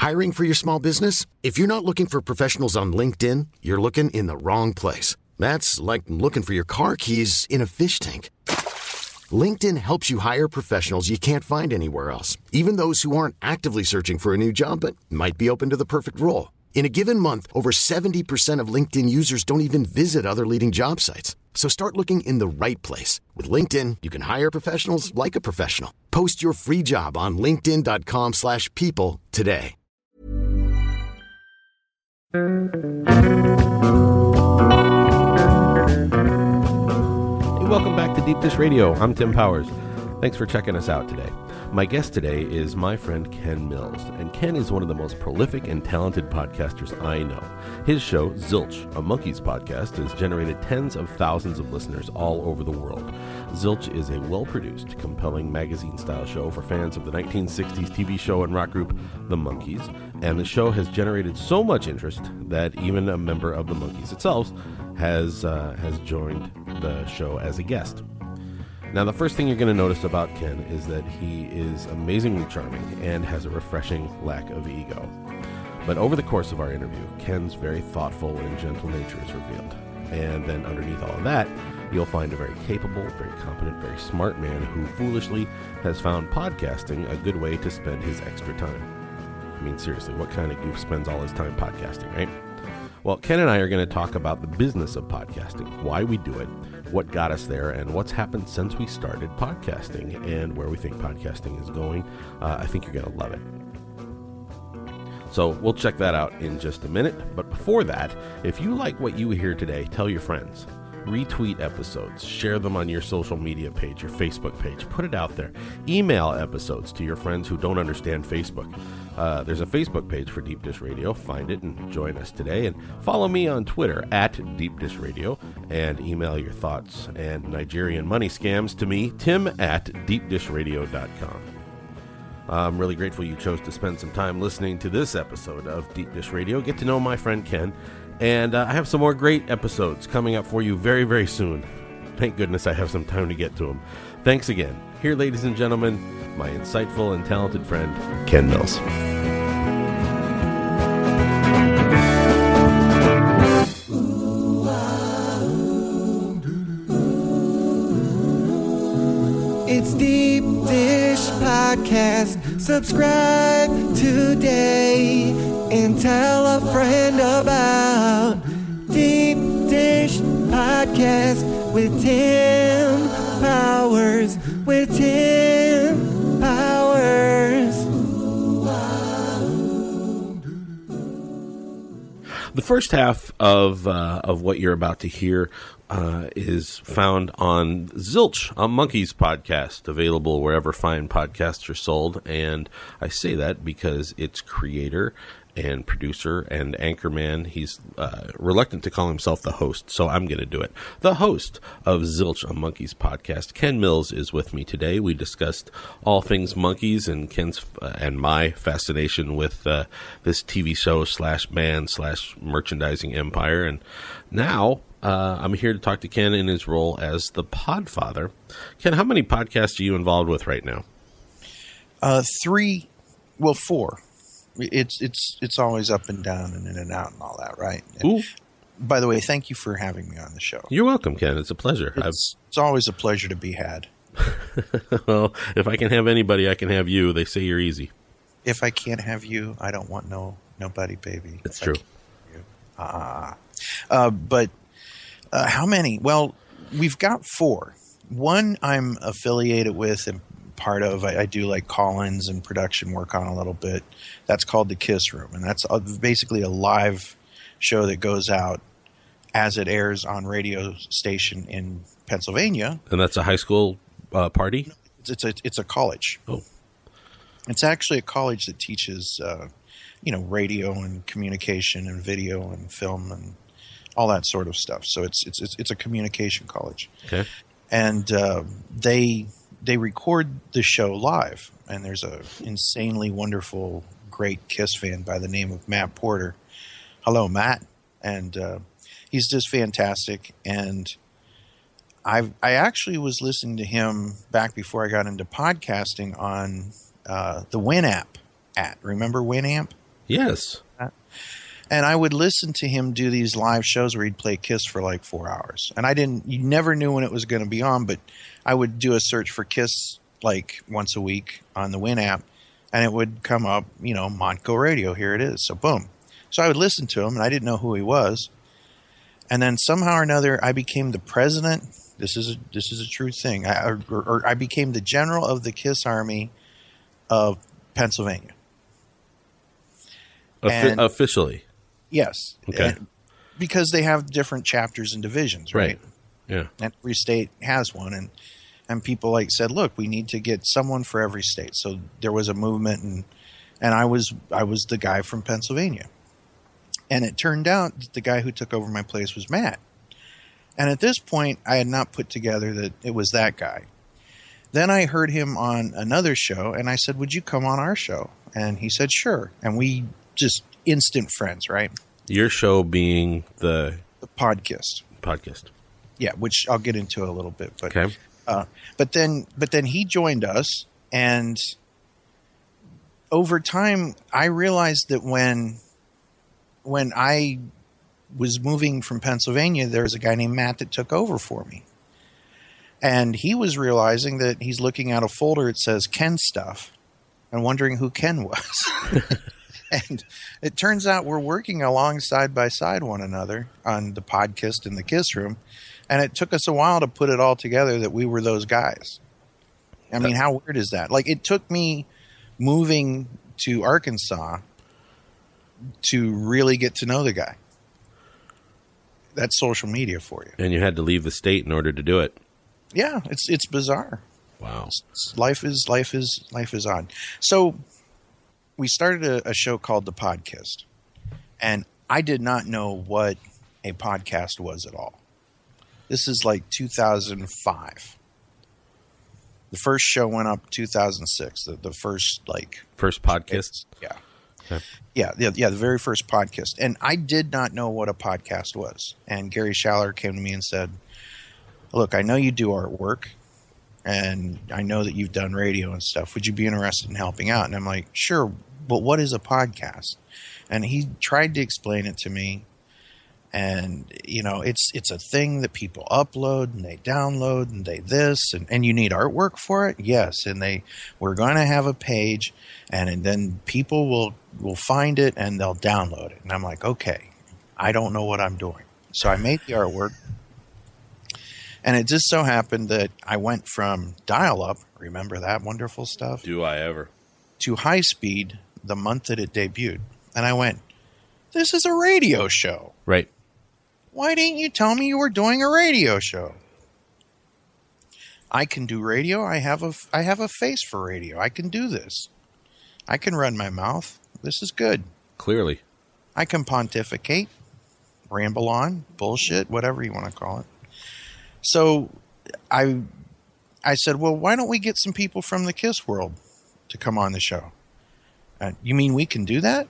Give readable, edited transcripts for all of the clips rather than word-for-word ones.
Hiring for your small business? If you're not looking for professionals on LinkedIn, you're looking in the wrong place. That's like looking for your car keys in a fish tank. LinkedIn helps you hire professionals you can't find anywhere else, even those who aren't actively searching for a new job but might be open to the perfect role. In a given month, over 70% of LinkedIn users don't even visit other leading job sites. So start looking in the right place. With LinkedIn, you can hire professionals like a professional. Post your free job on linkedin.com/people today. Welcome back to Deep Dish Radio. I'm Tim Powers. Thanks for checking us out today. My guest today is my friend Ken Mills, and Ken is one of the most prolific and talented podcasters I know. His show, Zilch, a Monkees podcast, has generated tens of thousands of listeners all over the world. Zilch is a well-produced, compelling magazine-style show for fans of the 1960s TV show and rock group The Monkees, and the show has generated so much interest that even a member of The Monkees itself has joined the show as a guest. Now, the first thing you're going to notice about Ken is that he is amazingly charming and has a refreshing lack of ego. But over the course of our interview, Ken's very thoughtful and gentle nature is revealed. And then underneath all of that, you'll find a very capable, very competent, very smart man who foolishly has found podcasting a good way to spend his extra time. I mean, seriously, what kind of goof spends all his time podcasting, right? Well, Ken and I are going to talk about the business of podcasting, why we do it, what got us there, and what's happened since we started podcasting, and where we think podcasting is going. I think you're going to love it. So we'll check that out in just a minute. But before that, if you like what you hear today, tell your friends. Retweet episodes, share them on your social media page, your Facebook page, put it out there. Email episodes to your friends who don't understand Facebook. There's a Facebook page for Deep Dish Radio. Find it and join us today. And follow me on Twitter at Deep Dish Radio, and email your thoughts and Nigerian money scams to me, Tim at deepdishradio.com. I'm really grateful you chose to spend some time listening to this episode of Deep Dish Radio. Get to know my friend Ken. And I have some more great episodes coming up for you very, very soon. Thank goodness I have some time to get to them. Thanks again. Here, ladies and gentlemen, my insightful and talented friend, Ken Mills. It's Deep Dish Podcast. Subscribe today and tell a friend about Deep Dish Podcast with Tim Powers. With Tim Powers. The first half of what you're about to hear is found on Zilch, a Monkees podcast, available wherever fine podcasts are sold. And I say that because its creator and producer and anchorman, he's reluctant to call himself the host, so I'm going to do it. The host of Zilch, a Monkees podcast, Ken Mills, is with me today. We discussed all things Monkees and Ken's and my fascination with this TV show / band / merchandising empire. And now I'm here to talk to Ken in his role as the podfather. Ken, how many podcasts are you involved with right now? 4. It's always up and down and in and out and all that, right? Ooh. By the way, thank you for having me on the show. You're welcome, Ken. It's a pleasure. It's always a pleasure to be had. Well, if I can have anybody, I can have you. They say you're easy. If I can't have you, I don't want nobody, baby. It's true. But how many? Well, we've got 4. One I'm affiliated with and part of. I do like call-ins and production work on a little bit. That's called the Kiss Room, and that's basically a live show that goes out as it airs on radio station in Pennsylvania. And that's a high school party? It's a college. Oh. It's actually a college that teaches radio and communication and video and film and all that sort of stuff. So it's a communication college. Okay. And they record the show live, and there's a insanely wonderful, great Kiss fan by the name of Matt Porter. Hello, Matt. And he's just fantastic. And I actually was listening to him back before I got into podcasting on the Winamp app. Remember Winamp? Yes. And I would listen to him do these live shows where he'd play Kiss for like 4 hours. And you never knew when it was going to be on, but I would do a search for Kiss like once a week on the Win app, and it would come up, Montco Radio, here it is. So boom. So I would listen to him, and I didn't know who he was. And then somehow or another, I became the president. This is a true thing. I became the general of the Kiss Army of Pennsylvania. Officially. Yes. Okay. Because they have different chapters and divisions, right? Yeah. And every state has one, and people said, look, we need to get someone for every state. So there was a movement, and I was the guy from Pennsylvania. And it turned out that the guy who took over my place was Matt. And at this point, I had not put together that it was that guy. Then I heard him on another show, and I said, would you come on our show? And he said, sure. And we just instant friends, right? Your show being the Podcast. Yeah, which I'll get into a little bit. But, okay. But then he joined us, and over time, I realized that when I was moving from Pennsylvania, there was a guy named Matt that took over for me. And he was realizing that he's looking at a folder that says Ken stuff and wondering who Ken was. And it turns out we're working along side by side one another on the podcast in the Kiss Room. And it took us a while to put it all together that we were those guys. I mean, how weird is that? It took me moving to Arkansas to really get to know the guy. That's social media for you. And you had to leave the state in order to do it. Yeah, it's bizarre. Wow. Life is odd. So we started a show called The Podcast, and I did not know what a podcast was at all. This is 2005. The first show went up 2006. The first first podcast. Yeah. Okay. Yeah, the very first podcast. And I did not know what a podcast was. And Gary Schaller came to me and said, look, I know you do artwork, and I know that you've done radio and stuff. Would you be interested in helping out? And I'm like, sure, but what is a podcast? And he tried to explain it to me. And, it's a thing that people upload and they download and they this. And you need artwork for it? Yes. And we're going to have a page, and then people will find it and they'll download it. And I'm like, okay, I don't know what I'm doing. So I made the artwork. And it just so happened that I went from dial-up, remember that wonderful stuff? Do I ever? To high speed the month that it debuted. And I went, this is a radio show. Right. Why didn't you tell me you were doing a radio show? I can do radio. I have a face for radio. I can do this. I can run my mouth. This is good. Clearly. I can pontificate, ramble on, bullshit, whatever you want to call it. So I said, well, why don't we get some people from the Kiss world to come on the show? You mean we can do that?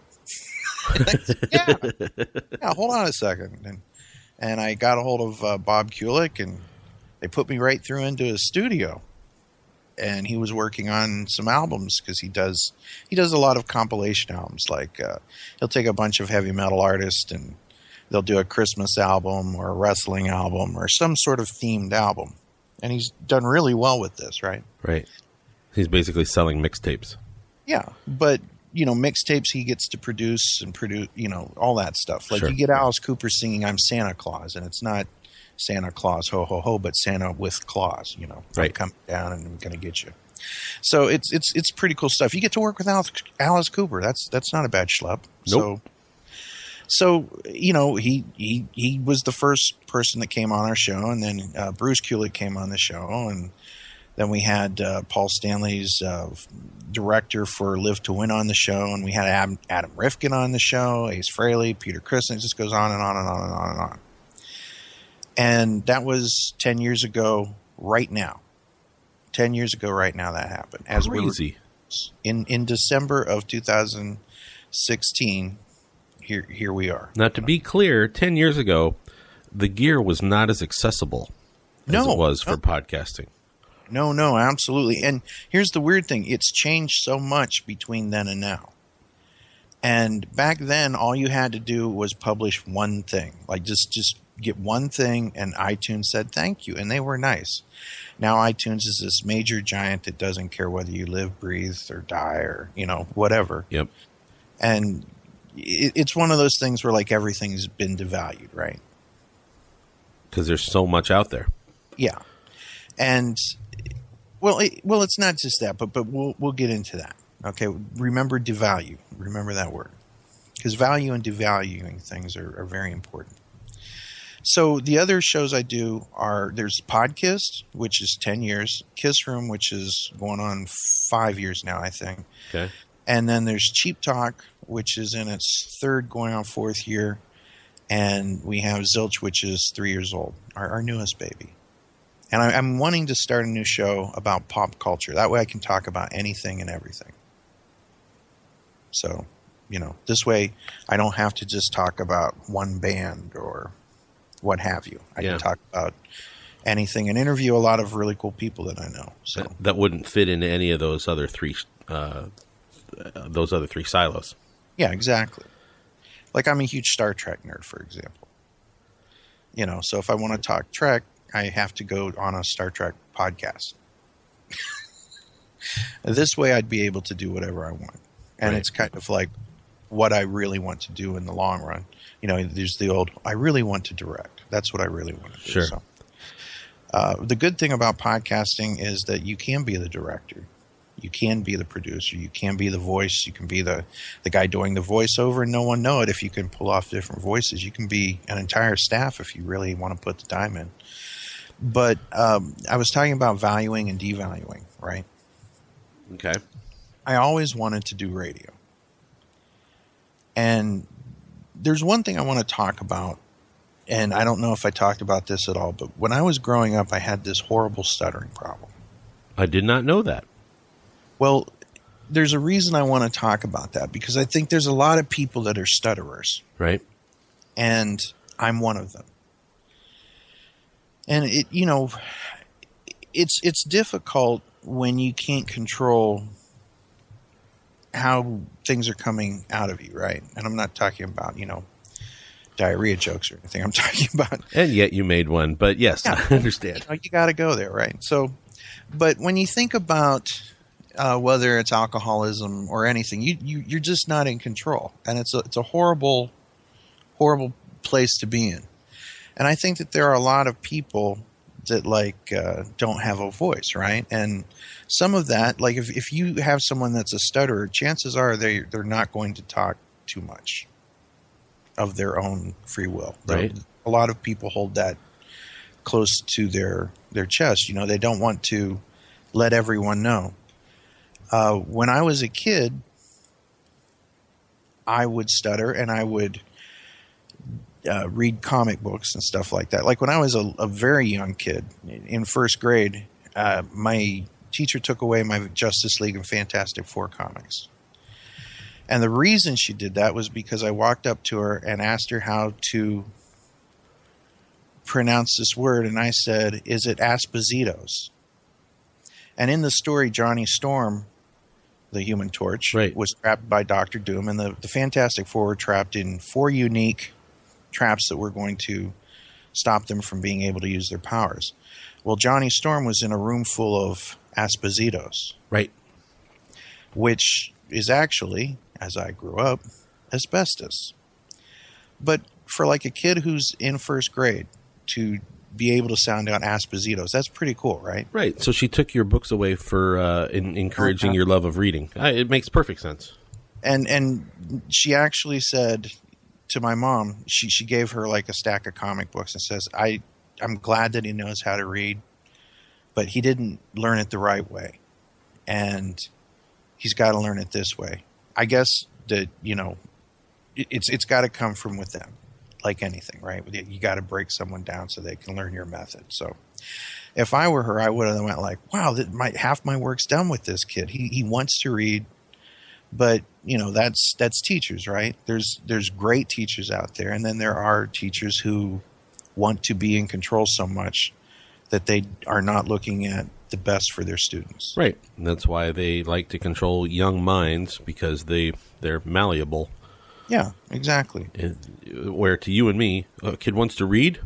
Yeah, hold on a second. And I got a hold of Bob Kulick, and they put me right through into his studio. And he was working on some albums because he does a lot of compilation albums. He'll take a bunch of heavy metal artists and they'll do a Christmas album or a wrestling album or some sort of themed album. And he's done really well with this, right? Right. He's basically selling mixtapes. Yeah, but mixtapes he gets to produce, all that stuff. Sure. You get Alice Cooper singing "I'm Santa Claus," and it's not Santa Claus, ho ho ho, but Santa with claws. Right. I'm coming down and I'm going to get you. So it's pretty cool stuff. You get to work with Alice Cooper. That's not a bad schlep. Nope. So he was the first person that came on our show, and then Bruce Kulick came on the show, and then we had Paul Stanley's director for Live to Win on the show, and we had Adam Rifkin on the show, Ace Frehley, Peter Christen. It just goes on and on and on and on and on. And that was 10 years ago right now. 10 years ago right now that happened. Crazy. In December of 2016, here we are. Now, to be clear, 10 years ago, the gear was not as accessible as it was for podcasting. No, absolutely. And here's the weird thing. It's changed so much between then and now. And back then, all you had to do was publish one thing. Like just get one thing, and iTunes said thank you, and they were nice. Now iTunes is this major giant that doesn't care whether you live, breathe, or die, or whatever. Yep. And it's one of those things where like everything's been devalued, right? Because there's so much out there. Yeah. And well, it's not just that, but we'll get into that. Okay, remember devalue. Remember that word, because value and devaluing things are very important. So the other shows I do there's Podkiss, which is 10 years, Kiss Room, which is going on 5 years now, I think. Okay. And then there's Cheap Talk, which is in its third, going on fourth year. And we have Zilch, which is 3 years old, our newest baby. And I'm wanting to start a new show about pop culture. That way I can talk about anything and everything. So, this way I don't have to just talk about one band or what have you. I can talk about anything and interview a lot of really cool people that I know. So that wouldn't fit into any of those other three silos. Yeah, exactly. Like I'm a huge Star Trek nerd, for example. So if I want to talk Trek, I have to go on a Star Trek podcast. This way I'd be able to do whatever I want. And It's kind of like what I really want to do in the long run. There's the old, I really want to direct. That's what I really want to do. Sure. So, the good thing about podcasting is that you can be the director. You can be the producer. You can be the voice. You can be the guy doing the voiceover and no one know it if you can pull off different voices. You can be an entire staff if you really want to put the time in. But I was talking about valuing and devaluing, right? Okay. I always wanted to do radio. And there's one thing I want to talk about, and I don't know if I talked about this at all, but when I was growing up, I had this horrible stuttering problem. I did not know that. Well, there's a reason I want to talk about that, because I think there's a lot of people that are stutterers. Right. And I'm one of them. And it's difficult when you can't control how things are coming out of you, right? And I'm not talking about, diarrhea jokes or anything. I'm talking about... And yet you made one, but yes, yeah, I understand. You got to go there, right? So, but when you think about whether it's alcoholism or anything, you're just not in control. And it's a horrible, horrible place to be in. And I think that there are a lot of people that don't have a voice, right? And some of that, like if you have someone that's a stutterer, chances are they're not going to talk too much of their own free will. Right. A lot of people hold that close to their chest. They don't want to let everyone know. When I was a kid, I would stutter and I would read comic books and stuff like that. Like when I was a very young kid in first grade, my teacher took away my Justice League and Fantastic Four comics. And the reason she did that was because I walked up to her and asked her how to pronounce this word. And I said, is it Espositos? And in the story, Johnny Storm, the Human Torch, right, was trapped by Dr. Doom. And the Fantastic Four were trapped in 4 unique traps that were going to stop them from being able to use their powers. Well, Johnny Storm was in a room full of Espositos. Right. Which is actually, as I grew up, asbestos. But for like a kid who's in first grade to be able to sound out Espositos, that's pretty cool, right? Right. So she took your books away for encouraging your love of reading. It makes perfect sense. And she actually said to my mom, she gave her like a stack of comic books and says, I'm glad that he knows how to read, but he didn't learn it the right way. And he's got to learn it this way. I guess that, it's got to come from within, like anything, right? You got to break someone down so they can learn your method. So if I were her, I would have went like, wow, half my work's done with this kid. He wants to read. But, that's teachers, right? There's great teachers out there. And then there are teachers who want to be in control so much that they are not looking at the best for their students. Right. And that's why they like to control young minds, because they They're malleable. Yeah, exactly. Where to you and me, a kid wants to read.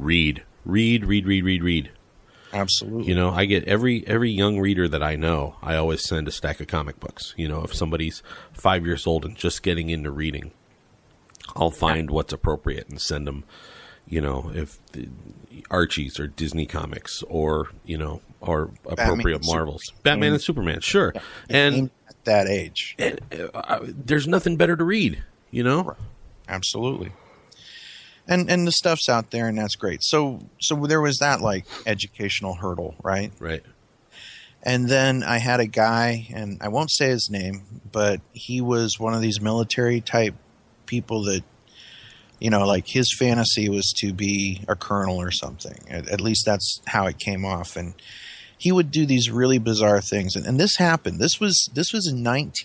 Absolutely. You know, I get every young reader that I know, I always send a stack of comic books. You know, if somebody's 5 years old and just getting into reading, I'll find what's appropriate and send them, you know, if Archie's or Disney comics or, you know, or appropriate Marvels. Batman and Superman, sure. Yeah. And at that age. And, there's nothing better to read, you know? Absolutely. And the stuff's out there, and that's great. So there was that, like, educational hurdle, right? Right. And then I had a guy, and I won't say his name, but he was one of these military-type people that, you know, like his fantasy was to be a colonel or something. At least that's how it came off. And he would do these really bizarre things. And this happened. This was in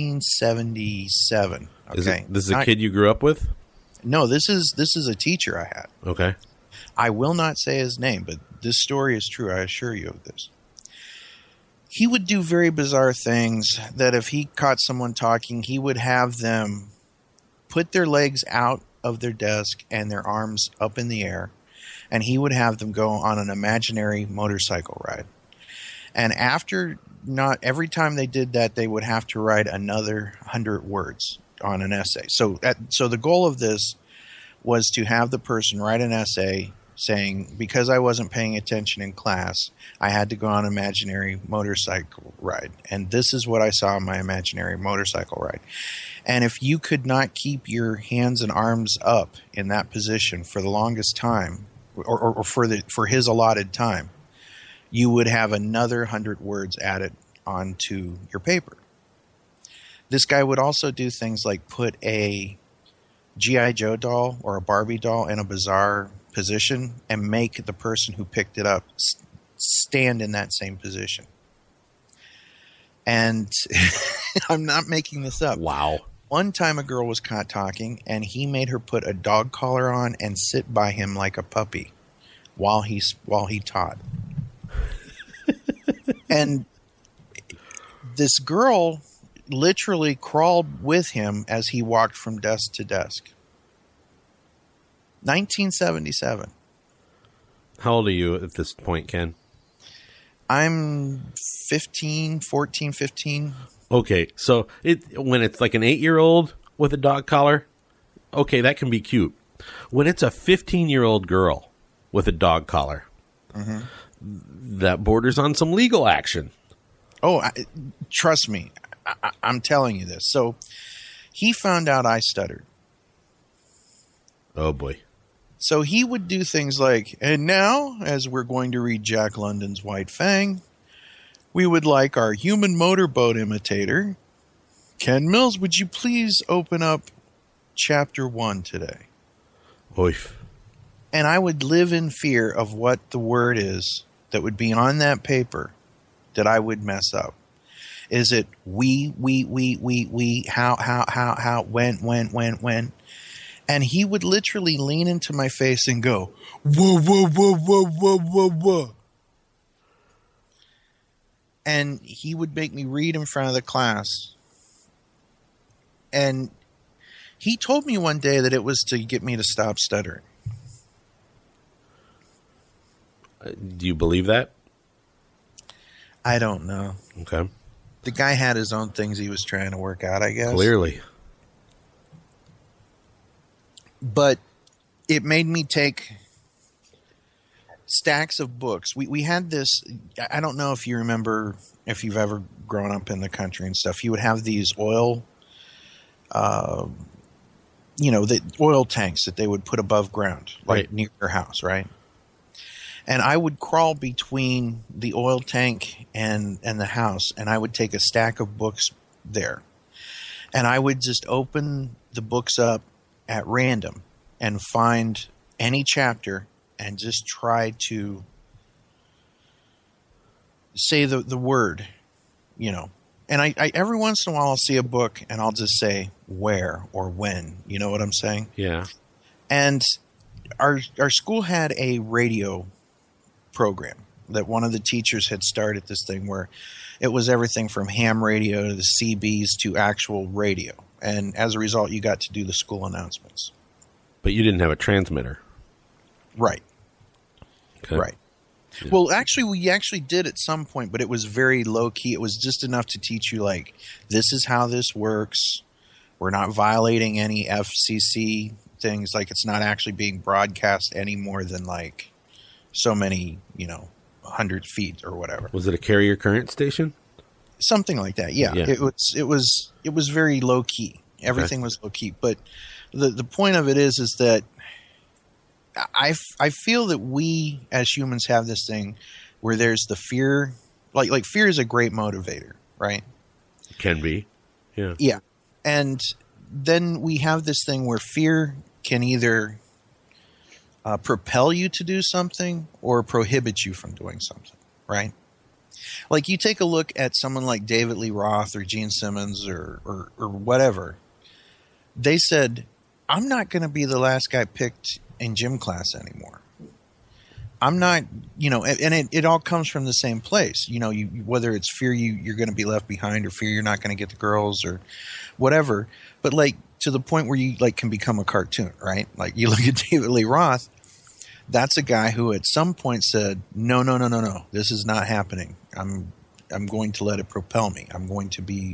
1977. Okay. This is a kid you grew up with? No, this is a teacher I had. Okay. I will not say his name, but this story is true. I assure you of this. He would do very bizarre things that if he caught someone talking, he would have them put their legs out of their desk and their arms up in the air, and he would have them go on an imaginary motorcycle ride. And not every time they did that, they would have to write another 100 words on an essay. So the goal of this was to have the person write an essay saying, because I wasn't paying attention in class, I had to go on an imaginary motorcycle ride. And this is what I saw on my imaginary motorcycle ride. And if you could not keep your hands and arms up in that position for the longest time, or for his allotted time, you would have another 100 words added onto your paper. This guy would also do things like put a G.I. Joe doll or a Barbie doll in a bizarre position and make the person who picked it up stand in that same position. And I'm not making this up. Wow. One time a girl was caught talking, and he made her put a dog collar on and sit by him like a puppy while he taught. And this girl literally crawled with him as he walked from desk to desk. 1977. How old are you at this point, Ken? I'm 15. Okay, so when it's like an 8-year-old with a dog collar, okay, that can be cute. When it's a 15-year-old girl with a dog collar, that borders on some legal action. Oh, trust me. I'm telling you this. So he found out I stuttered. Oh, boy. So he would do things like, and now, as we're going to read Jack London's White Fang, we would like our human motorboat imitator, Ken Mills, would you please open up chapter 1 today? Oif. And I would live in fear of what the word is that would be on that paper that I would mess up. Is it we, how, when? And he would literally lean into my face and go, whoa. And he would make me read in front of the class. And he told me one day that it was to get me to stop stuttering. Do you believe that? I don't know. Okay. The guy had his own things he was trying to work out, I guess. Clearly. But it made me take stacks of books. We had this, I don't know if you remember, if you've ever grown up in the country and stuff, you would have these oil, the oil tanks that they would put above ground, like near your house, right? And I would crawl between the oil tank and the house, and I would take a stack of books there. And I would just open the books up at random and find any chapter and just try to say the word, And I every once in a while I'll see a book and I'll just say where or when. You know what I'm saying? Yeah. And our school had a radio program that one of the teachers had started this thing where it was everything from ham radio to the CBs to actual radio. And as a result, you got to do the school announcements. But you didn't have a transmitter. Right. Okay. Right. Yeah. Well, actually, we actually did at some point, but it was very low key. It was just enough to teach you, like, this is how this works. We're not violating any FCC things. Like, it's not actually being broadcast any more than, like, so many, 100 feet or whatever. Was it a carrier current station? Something like that. Yeah. It was very low key. Everything was low key. But the point of it is that I feel that we as humans have this thing where there's the fear, like fear is a great motivator, right? Can be. Yeah. Yeah. And then we have this thing where fear can either propel you to do something or prohibit you from doing something, right? Like, you take a look at someone like David Lee Roth or Gene Simmons or whatever. They said, I'm not going to be the last guy picked in gym class anymore. I'm not, and it all comes from the same place. Whether it's fear you're going to be left behind or fear you're not going to get the girls or whatever. But, like, to the point where you, like, can become a cartoon, right? Like, you look at David Lee Roth. That's a guy who at some point said, no, this is not happening. I'm going to let it propel me. I'm going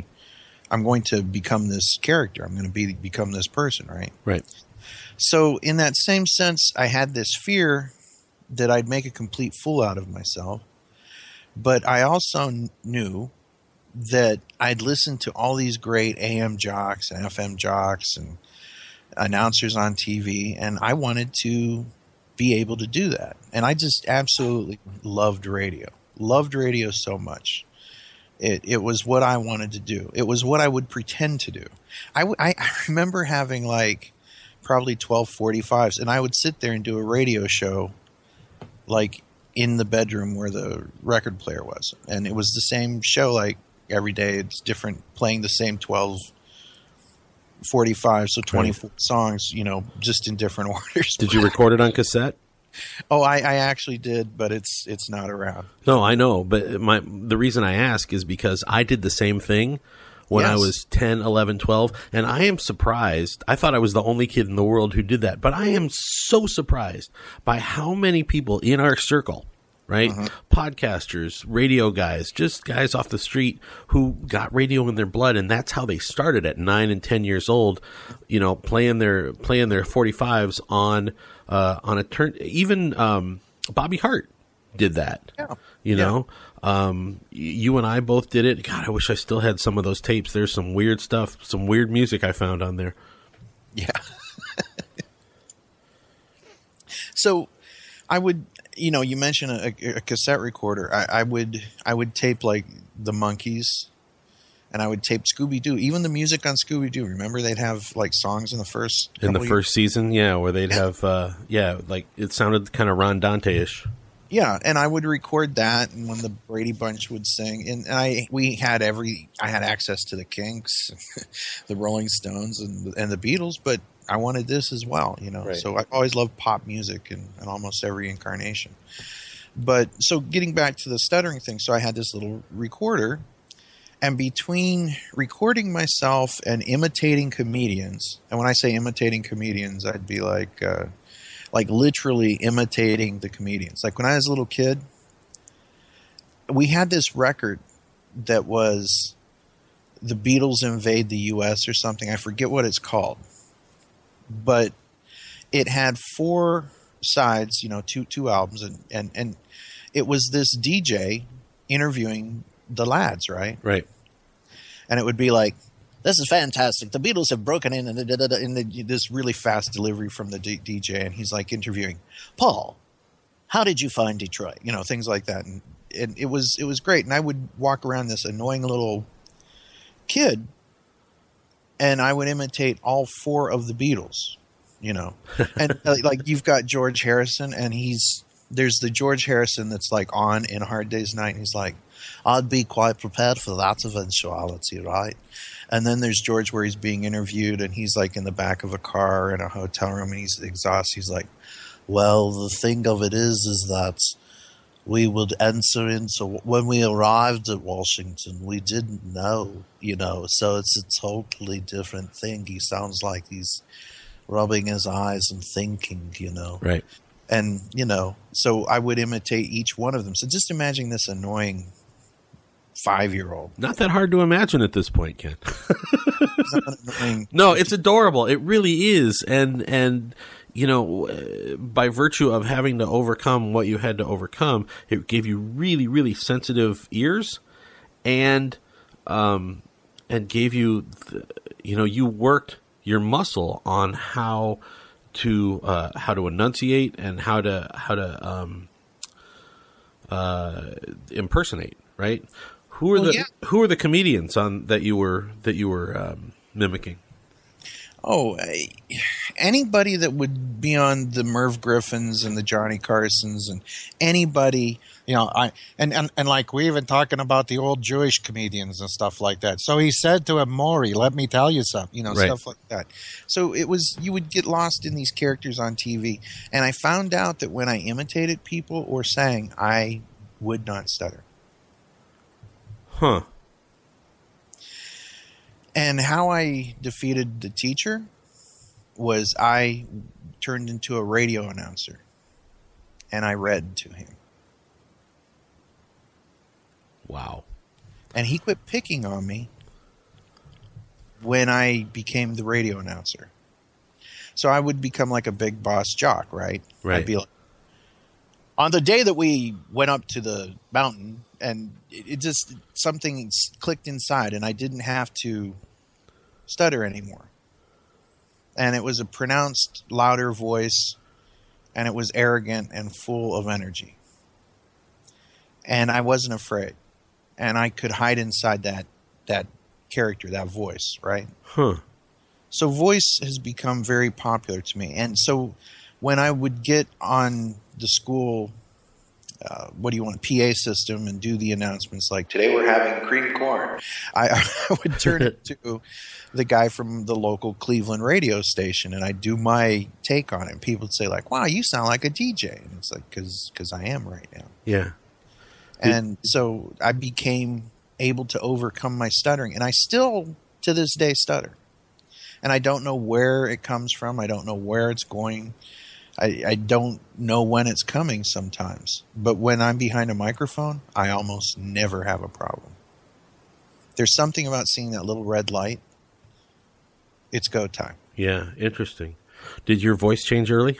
to become this character. I'm going to become this person, right? Right. So in that same sense, I had this fear that I'd make a complete fool out of myself. But I also knew that I'd listened to all these great AM jocks and FM jocks and announcers on TV, and I wanted to be able to do that. And I just absolutely loved radio. Loved radio so much. It was what I wanted to do. It was what I would pretend to do. I remember having, like, probably 1245s, and I would sit there and do a radio show, like, in the bedroom where the record player was. And it was the same show, like, every day. It's different, playing the same 1245, so 24 songs, just in different orders. Did you record it on cassette? Oh, I actually did, but it's not around. No, I know, but the reason I ask is because I did the same thing when I was 10, 11, 12, and I am surprised. I thought I was the only kid in the world who did that, but I am so surprised by how many people in our circle, right? Mm-hmm. Podcasters, radio guys, just guys off the street who got radio in their blood, and that's how they started at 9 and 10 years old, playing their 45s on a turn. Even Bobby Hart did that. Yeah. You and I both did it. God, I wish I still had some of those tapes. There's some weird stuff, some weird music I found on there. Yeah. So I would, you mentioned a cassette recorder. I would tape, like, the Monkees, and I would tape Scooby-Doo. Even the music on Scooby-Doo. Remember, they'd have, like, songs in the first season, where they'd have like, it sounded kind of Ron Dante-ish. Yeah, and I would record that, and when the Brady Bunch would sing, and I had access to the Kinks, the Rolling Stones, and the Beatles, but I wanted this as well, Right. So I always loved pop music in almost every incarnation. But so getting back to the stuttering thing, so I had this little recorder, and between recording myself and imitating comedians, and when I say imitating comedians, I'd be like literally imitating the comedians. Like, when I was a little kid, we had this record that was The Beatles Invade the U.S. or something. I forget what it's called. But it had 4 sides, two albums, and it was this DJ interviewing the lads, right? Right. And it would be like, this is fantastic. The Beatles have broken in, and this really fast delivery from the DJ, and he's like interviewing Paul. How did you find Detroit? Things like that, and it was great. And I would walk around this annoying little kid, and I would imitate all 4 of the Beatles. And like, you've got George Harrison, and there's the George Harrison that's like on In a Hard Day's Night, and he's like, I'd be quite prepared for that eventuality, right? And then there's George where he's being interviewed, and he's like in the back of a car in a hotel room, and he's exhausted. He's like, well, the thing of it is that we would enter into, when we arrived at Washington, we didn't know, so it's a totally different thing. He sounds like he's rubbing his eyes and thinking, Right. And, so I would imitate each one of them. So just imagine this annoying 5-year-old. Not that hard to imagine at this point, Ken. Annoying. No, it's adorable. It really is. And by virtue of having to overcome what you had to overcome, it gave you really, really sensitive ears, and gave you, you worked your muscle on how to enunciate and how to impersonate, right? Who are the comedians that you were mimicking? Oh, anybody that would be on the Merv Griffins and the Johnny Carsons, and anybody, and like we even talking about the old Jewish comedians and stuff like that. So he said to him, Maury, let me tell you something, Right. Stuff like that. So you would get lost in these characters on TV. And I found out that when I imitated people or sang, I would not stutter. Huh. And how I defeated the teacher was I turned into a radio announcer, and I read to him. Wow. And he quit picking on me when I became the radio announcer. So I would become like a big boss jock, right? Right. I'd be like, on the day that we went up to the mountain, and it just, something clicked inside, and I didn't have to stutter anymore. And it was a pronounced, louder voice, and it was arrogant and full of energy. And I wasn't afraid. And I could hide inside that character, that voice, right? Huh. So voice has become very popular to me. And so when I would get on the school, PA system and do the announcements like, today we're having cream corn, I would turn it to the guy from the local Cleveland radio station, and I'd do my take on it. People would say like, wow, you sound like a DJ. And it's like, because I am right now. Yeah. And so I became able to overcome my stuttering, and I still, to this day, stutter. And I don't know where it comes from. I don't know where it's going. I don't know when it's coming sometimes. But when I'm behind a microphone, I almost never have a problem. There's something about seeing that little red light. It's go time. Yeah, interesting. Did your voice change early?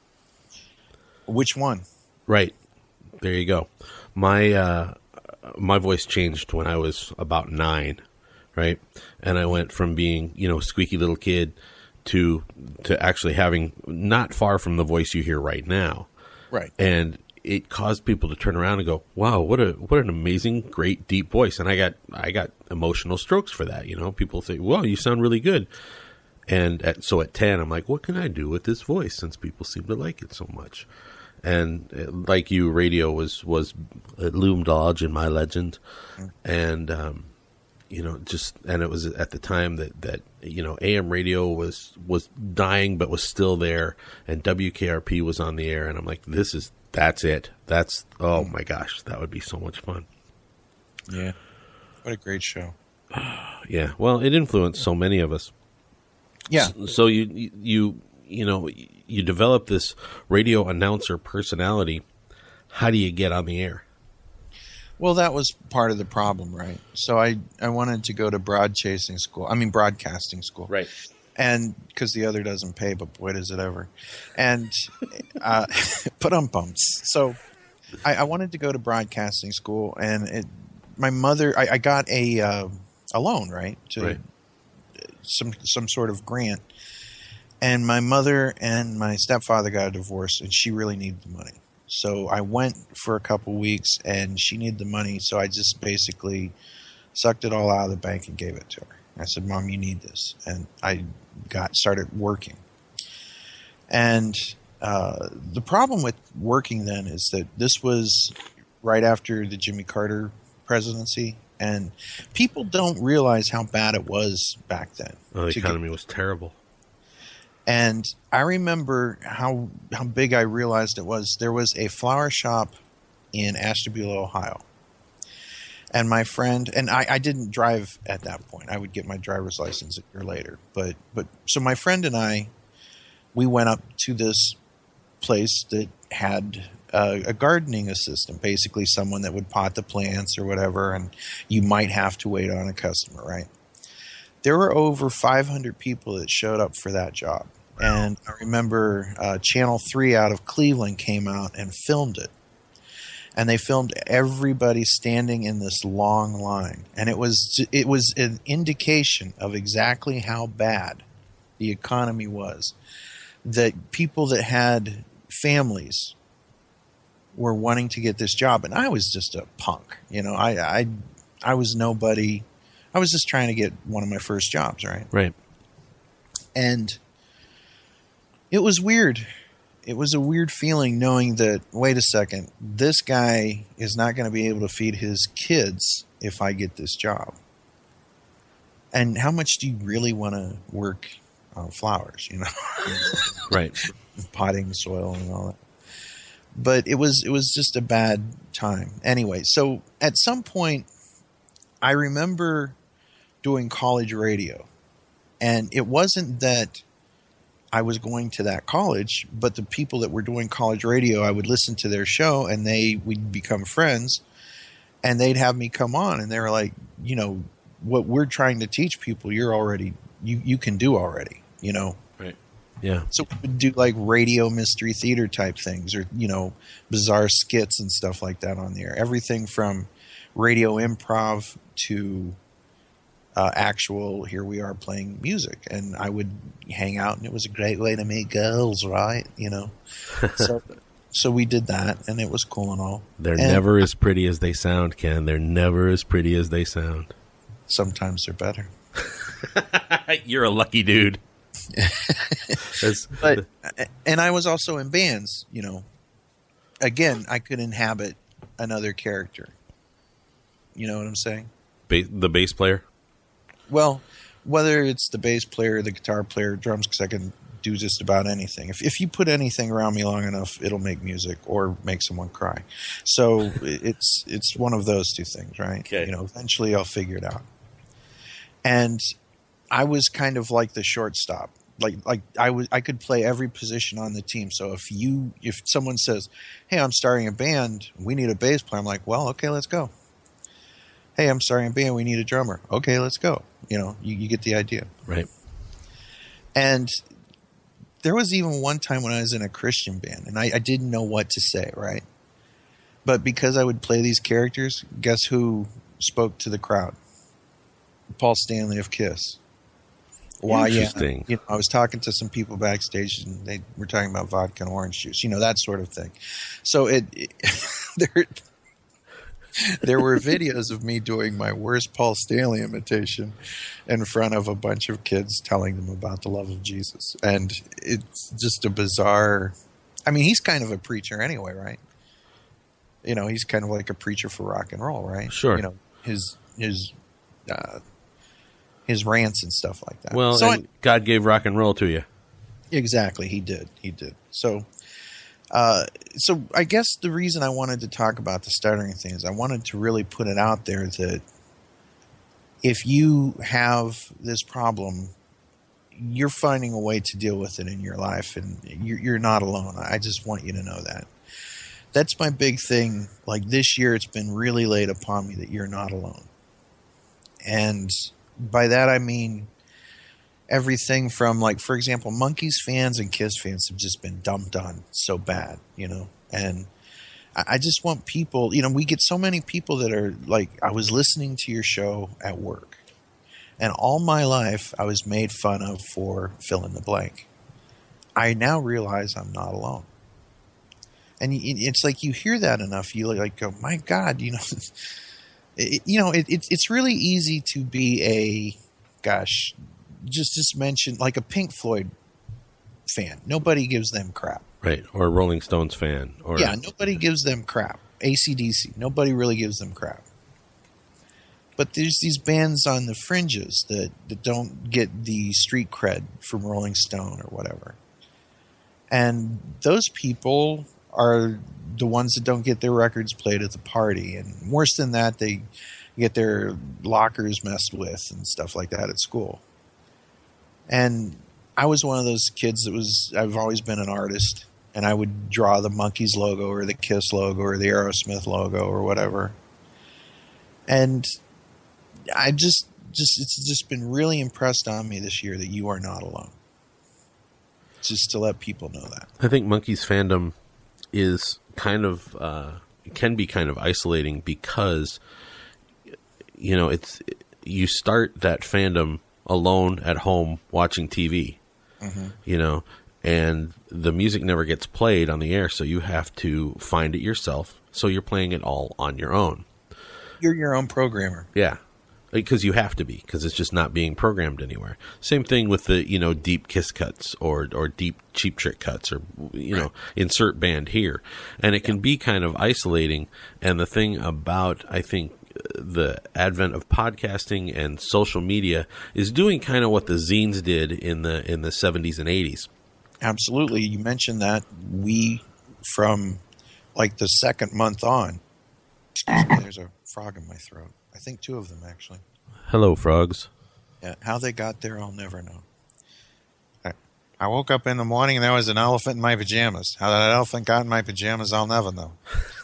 Which one? Right. There you go. My voice changed when I was about 9, right? And I went from being, a squeaky little kid to actually having not far from the voice you hear right now. Right. And it caused people to turn around and go, wow, what an amazing, great, deep voice. And I got emotional strokes for that. People say, well, you sound really good. And so at 10, I'm like, what can I do with this voice since people seem to like it so much? And like you, radio was it loomed large in my legend. And, and it was at the time that AM radio was dying, but was still there, and WKRP was on the air. And I'm like, that's it. Oh my gosh, that would be so much fun. Yeah. What a great show. Yeah. Well, it influenced so many of us. Yeah. So you develop this radio announcer personality. How do you get on the air? Well, that was part of the problem, right? So I wanted to go to broadcasting school. Right. And because the other doesn't pay, but boy, does it ever. And put-um-bumps. So I wanted to go to broadcasting school, and my mother, I got a loan, right? Right. Some sort of grant. And my mother and my stepfather got a divorce, and she really needed the money. So I went for a couple weeks, and she needed the money, so I just basically sucked it all out of the bank and gave it to her. I said, Mom, you need this. And I started working. And the problem with working then is that this was right after the Jimmy Carter presidency, and people don't realize how bad it was back then. Oh, the economy was terrible. And I remember how big I realized it was. There was a flower shop in Ashtabula, Ohio. And my friend, and I didn't drive at that point. I would get my driver's license a year later. But so my friend and I, we went up to this place that had a gardening assistant, basically someone that would pot the plants or whatever, and you might have to wait on a customer, right? There were over 500 people that showed up for that job. And I remember Channel 3 out of Cleveland came out and filmed it. And they filmed everybody standing in this long line. And it was an indication of exactly how bad the economy was. That people that had families were wanting to get this job. And I was just a punk. You know, I was nobody. I was just trying to get one of my first jobs, right? Right. And it was weird. It was a weird feeling knowing that, wait a second, this guy is not going to be able to feed his kids if I get this job. And how much do you really want to work on flowers, you know? Right. Potting the soil and all that. But it was just a bad time. Anyway, so at some point, I remember doing college radio. And it wasn't that I was going to that college, but the people that were doing college radio, I would listen to their show and we'd become friends, and they'd have me come on, and they were like, you know, what we're trying to teach people, you can do already, you know? Right. Yeah. So we would do like radio mystery theater type things, or, you know, bizarre skits and stuff like that on the air. Everything from radio improv to actual, here we are playing music, and I would hang out, and it was a great way to meet girls, right? You know, so we did that, and it was cool and all. They're never as pretty as they sound, Ken. They're never as pretty as they sound. Sometimes they're better. You're a lucky dude. And I was also in bands, you know. Again, I could inhabit another character. You know what I'm saying? The bass player? Well, whether it's the bass player, the guitar player, drums, because I can do just about anything. If you put anything around me long enough, it'll make music or make someone cry. So it's one of those two things, right? Okay. You know, eventually I'll figure it out. And I was kind of like the shortstop. Like I could play every position on the team. So if someone says, "Hey, I'm starting a band, we need a bass player," I'm like, "Well, okay, let's go." "Hey, I'm starting a band, we need a drummer." "Okay, let's go." You know, you get the idea. Right. And there was even one time when I was in a Christian band, and I didn't know what to say, right? But because I would play these characters, guess who spoke to the crowd? Paul Stanley of Kiss. Why? Interesting. Yeah, you know, I was talking to some people backstage, and they were talking about vodka and orange juice, you know, that sort of thing. So there were videos of me doing my worst Paul Stanley imitation in front of a bunch of kids, telling them about the love of Jesus. And it's just a bizarre. I mean, he's kind of a preacher anyway, right? You know, he's kind of like a preacher for rock and roll, right? Sure. You know, his rants and stuff like that. Well, so God gave rock and roll to you. Exactly, he did. So I guess the reason I wanted to talk about the stuttering thing is I wanted to really put it out there that if you have this problem, you're finding a way to deal with it in your life, and you're not alone. I just want you to know that. That's my big thing. Like this year, it's been really laid upon me that you're not alone. And by that, I mean everything from, like, for example, Monkees fans and Kiss fans have just been dumped on so bad, you know. And I just want people, you know, we get so many people that are like, I was listening to your show at work, and all my life I was made fun of for fill in the blank. I now realize I'm not alone. And it's like you hear that enough, you like go, my God, you know, it's really easy to be just mention like a Pink Floyd fan. Nobody gives them crap. Right. Or a Rolling Stones fan. Yeah, nobody gives them crap. AC/DC, nobody really gives them crap. But there's these bands on the fringes that don't get the street cred from Rolling Stone or whatever. And those people are the ones that don't get their records played at the party. And worse than that, they get their lockers messed with and stuff like that at school. And I was one of those kids I've always been an artist, and I would draw the Monkees logo or the Kiss logo or the Aerosmith logo or whatever. And it's just been really impressed on me this year that you are not alone. Just to let people know that. I think Monkees fandom is kind of can be kind of isolating because you start that fandom alone at home watching TV, and the music never gets played on the air, so you have to find it yourself. So you're playing it all on your own. You're your own programmer. Yeah. Because you have to be, because it's just not being programmed anywhere. Same thing with the, deep Kiss cuts or deep Cheap Trick cuts or, Right. Insert band here. And it can be kind of isolating. And the thing about, I think, the advent of podcasting and social media is doing kind of what the zines did in the 70s and 80s. Absolutely. You mentioned that from like the second month on, excuse me, there's a frog in my throat. I think 2 of them, actually. Hello, frogs. Yeah, how they got there, I'll never know. I woke up in the morning and there was an elephant in my pajamas. How that elephant got in my pajamas, I'll never know.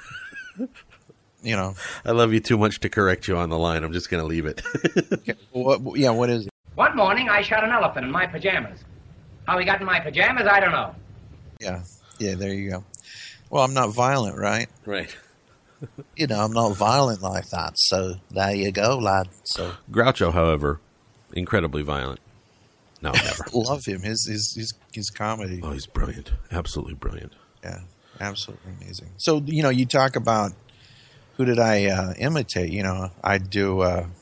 I love you too much to correct you on the line. I'm just going to leave it. What is it? One morning, I shot an elephant in my pajamas. How he got in my pajamas, I don't know. Yeah, there you go. Well, I'm not violent, right? Right. I'm not violent like that, so there you go, lad. So Groucho, however, incredibly violent. No, never. Love him. His comedy. Oh, he's brilliant. Absolutely brilliant. Yeah, absolutely amazing. So, you talk about who did I imitate? I do,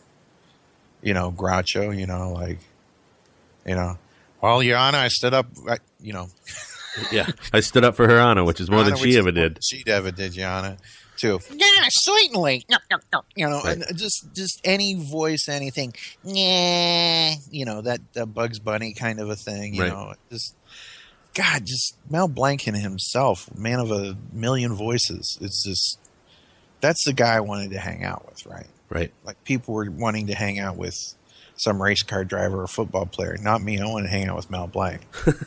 Groucho, well, Your Honor, I stood up, Yeah, I stood up for her honor, which is more than she ever did. She ever did, Your Honor, too. Yeah, certainly. Right. And just any voice, anything. Yeah, that Bugs Bunny kind of a thing. Right. Just Mel Blanc himself, man of a million voices. It's just that's the guy I wanted to hang out with, right? Right. Like people were wanting to hang out with some race car driver or football player. Not me. I wanted to hang out with Mel Blanc.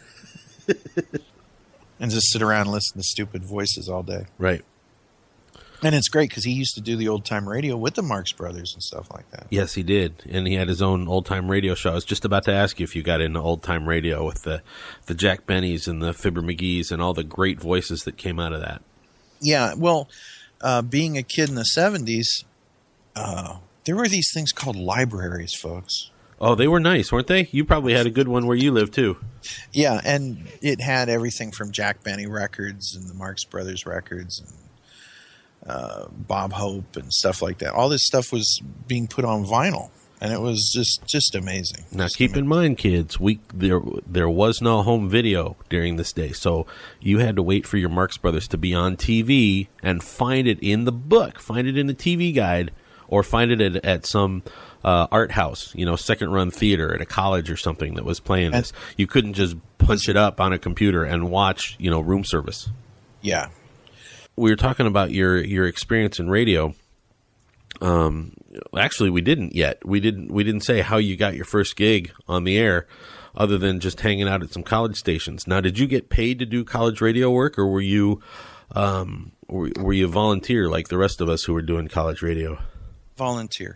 And just sit around and listen to stupid voices all day. Right. And it's great because he used to do the old-time radio with the Marx Brothers and stuff like that. Yes, he did. And he had his own old-time radio show. I was just about to ask you if you got into old-time radio with the Jack Bennys and the Fibber McGees and all the great voices that came out of that. Yeah, well, being a kid in the 70s, there were these things called libraries, folks. Oh, they were nice, weren't they? You probably had a good one where you live, too. Yeah, and it had everything from Jack Benny records and the Marx Brothers records and Bob Hope and stuff like that. All this stuff was being put on vinyl, and it was just amazing. Now, keep in mind, kids, there was no home video during this day, so you had to wait for your Marx Brothers to be on TV and find it in the book, find it in the TV guide, or find it at some art house, second-run theater at a college or something that was playing this. You couldn't just punch it up on a computer and watch, room service. Yeah. We were talking about your experience in radio. Actually, we didn't yet. We didn't say how you got your first gig on the air, other than just hanging out at some college stations. Now, did you get paid to do college radio work, or were you volunteer like the rest of us who were doing college radio? Volunteer.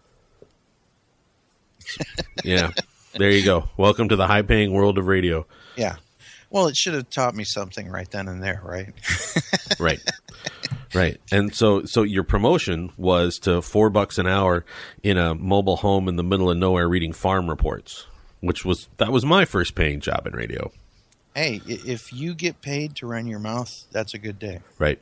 Yeah, there you go. Welcome to the high-paying world of radio. Yeah. Well, it should have taught me something right then and there, right? Right. And so your promotion was to $4 an hour in a mobile home in the middle of nowhere reading farm reports, that was my first paying job in radio. Hey, if you get paid to run your mouth, that's a good day. Right.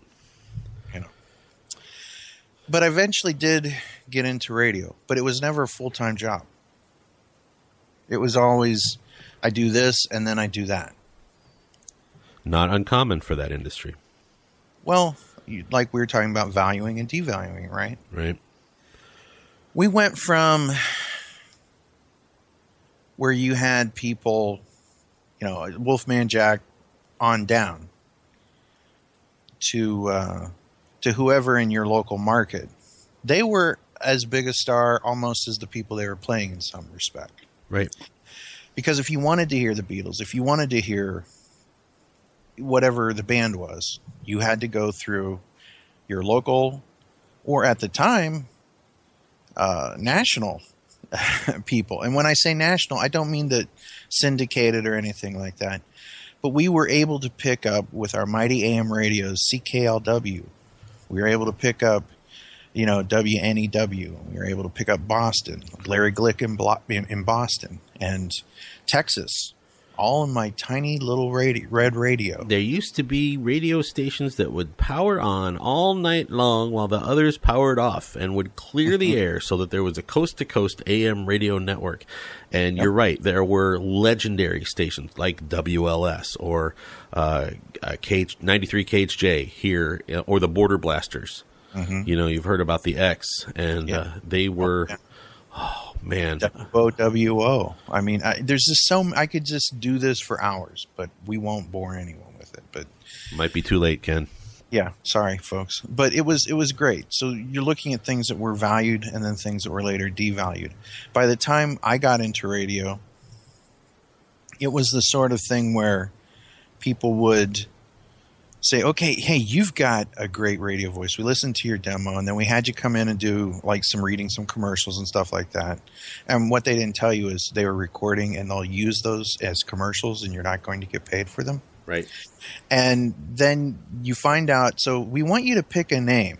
But I eventually did get into radio, but it was never a full-time job. It was always, I do this and then I do that. Not uncommon for that industry. Well, like we were talking about valuing and devaluing, right? Right. We went from where you had people, Wolfman Jack on down, to whoever in your local market, they were as big a star almost as the people they were playing in some respect. Right. Because if you wanted to hear the Beatles, if you wanted to hear whatever the band was, you had to go through your local, or at the time, national people. And when I say national, I don't mean that syndicated or anything like that. But we were able to pick up with our mighty AM radios, CKLW. We were able to pick up, WNEW. We were able to pick up Boston, Larry Glick in Boston, and Texas, all in my tiny little red radio. There used to be radio stations that would power on all night long while the others powered off and would clear the air so that there was a coast-to-coast AM radio network. And you're right, there were legendary stations like WLS or 93 KHJ here, or the Border Blasters. Mm-hmm. You've heard about the X, and they were... Oh, man. WOWO. I mean, there's just I could just do this for hours, but we won't bore anyone with it. But might be too late, Ken. Yeah, sorry, folks. But it was great. So you're looking at things that were valued and then things that were later devalued. By the time I got into radio, it was the sort of thing where people would say, okay, hey, you've got a great radio voice. We listened to your demo, and then we had you come in and do like some commercials and stuff like that. And what they didn't tell you is they were recording, and they'll use those as commercials, and you're not going to get paid for them. Right. And then you find out, so we want you to pick a name.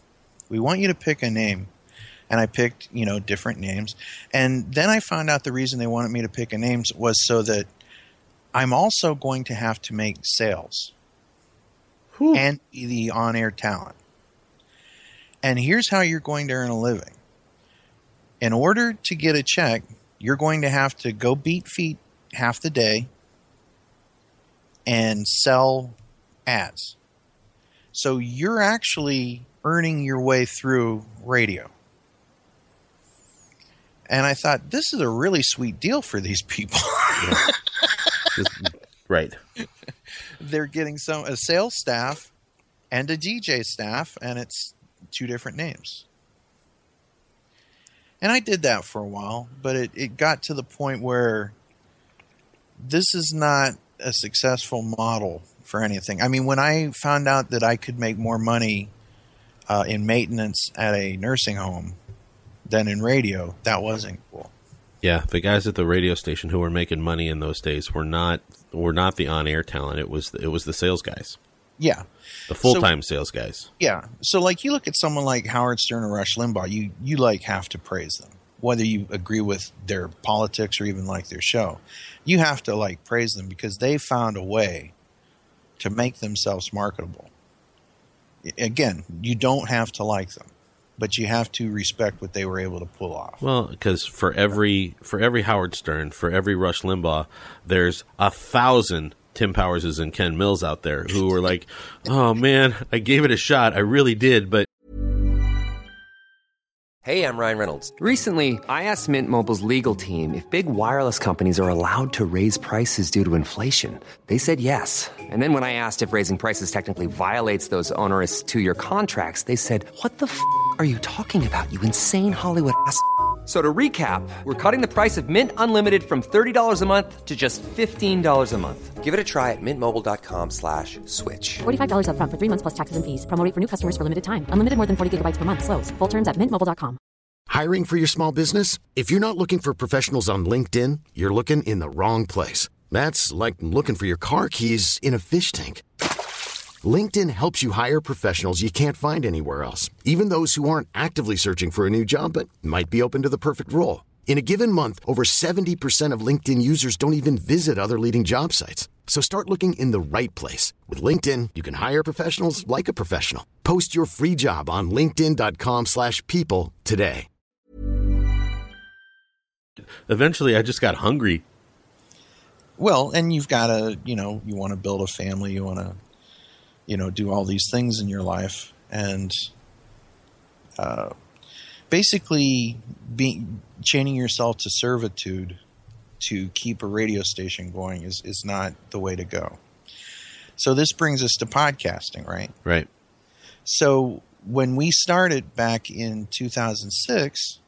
And I picked, different names. And then I found out the reason they wanted me to pick a name was so that I'm also going to have to make sales. And the on-air talent. And here's how you're going to earn a living. In order to get a check, you're going to have to go beat feet half the day and sell ads. So you're actually earning your way through radio. And I thought, this is a really sweet deal for these people. Right. They're getting a sales staff and a DJ staff, and it's two different names. And I did that for a while, but it got to the point where this is not a successful model for anything. I mean, when I found out that I could make more money in maintenance at a nursing home than in radio, that wasn't cool. Yeah, the guys at the radio station who were making money in those days were not the on-air talent. It was the sales guys. Yeah. The full-time sales guys. Yeah. So like you look at someone like Howard Stern or Rush Limbaugh, you like have to praise them. Whether you agree with their politics or even like their show, you have to like praise them because they found a way to make themselves marketable. Again, you don't have to like them, but you have to respect what they were able to pull off. Well, because for every Howard Stern, for every Rush Limbaugh, there's 1,000 Tim Powerses and Ken Mills out there who were like, oh man, I gave it a shot. I really did, but... Hey, I'm Ryan Reynolds. Recently, I asked Mint Mobile's legal team if big wireless companies are allowed to raise prices due to inflation. They said yes. And then when I asked if raising prices technically violates those onerous 2-year contracts, they said, what the f*** are you talking about, you insane Hollywood ass f- So to recap, we're cutting the price of Mint Unlimited from $30 a month to just $15 a month. Give it a try at mintmobile.com/switch. $45 up front for 3 months plus taxes and fees. Promo rate for new customers for limited time. Unlimited more than 40 gigabytes per month. Slows full terms at mintmobile.com. Hiring for your small business? If you're not looking for professionals on LinkedIn, you're looking in the wrong place. That's like looking for your car keys in a fish tank. LinkedIn helps you hire professionals you can't find anywhere else, even those who aren't actively searching for a new job but might be open to the perfect role. In a given month, over 70% of LinkedIn users don't even visit other leading job sites. So start looking in the right place. With LinkedIn, you can hire professionals like a professional. Post your free job on linkedin.com/people today. Eventually, I just got hungry. Well, and you've got to, you want to build a family. You want to, do all these things in your life. And basically chaining yourself to servitude to keep a radio station going is not the way to go. So this brings us to podcasting, right? Right. So when we started back in 2006,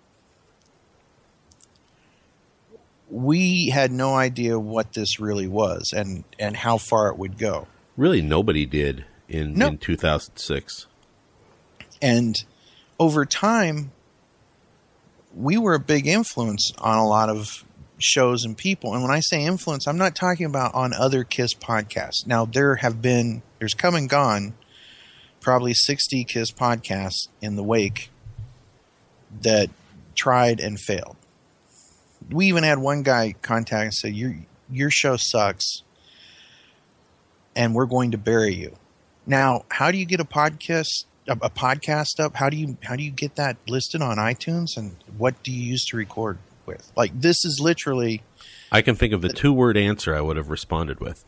we had no idea what this really was and how far it would go. Really, nobody did in 2006. And over time, we were a big influence on a lot of shows and people. And when I say influence, I'm not talking about on other KISS podcasts. Now, there's come and gone probably 60 KISS podcasts in the wake that tried and failed. We even had one guy contact and say, your show sucks and we're going to bury you. Now, how do you get a podcast up? How do you get that listed on iTunes, and what do you use to record with? Like, this is literally... I can think of the 2-word answer I would have responded with.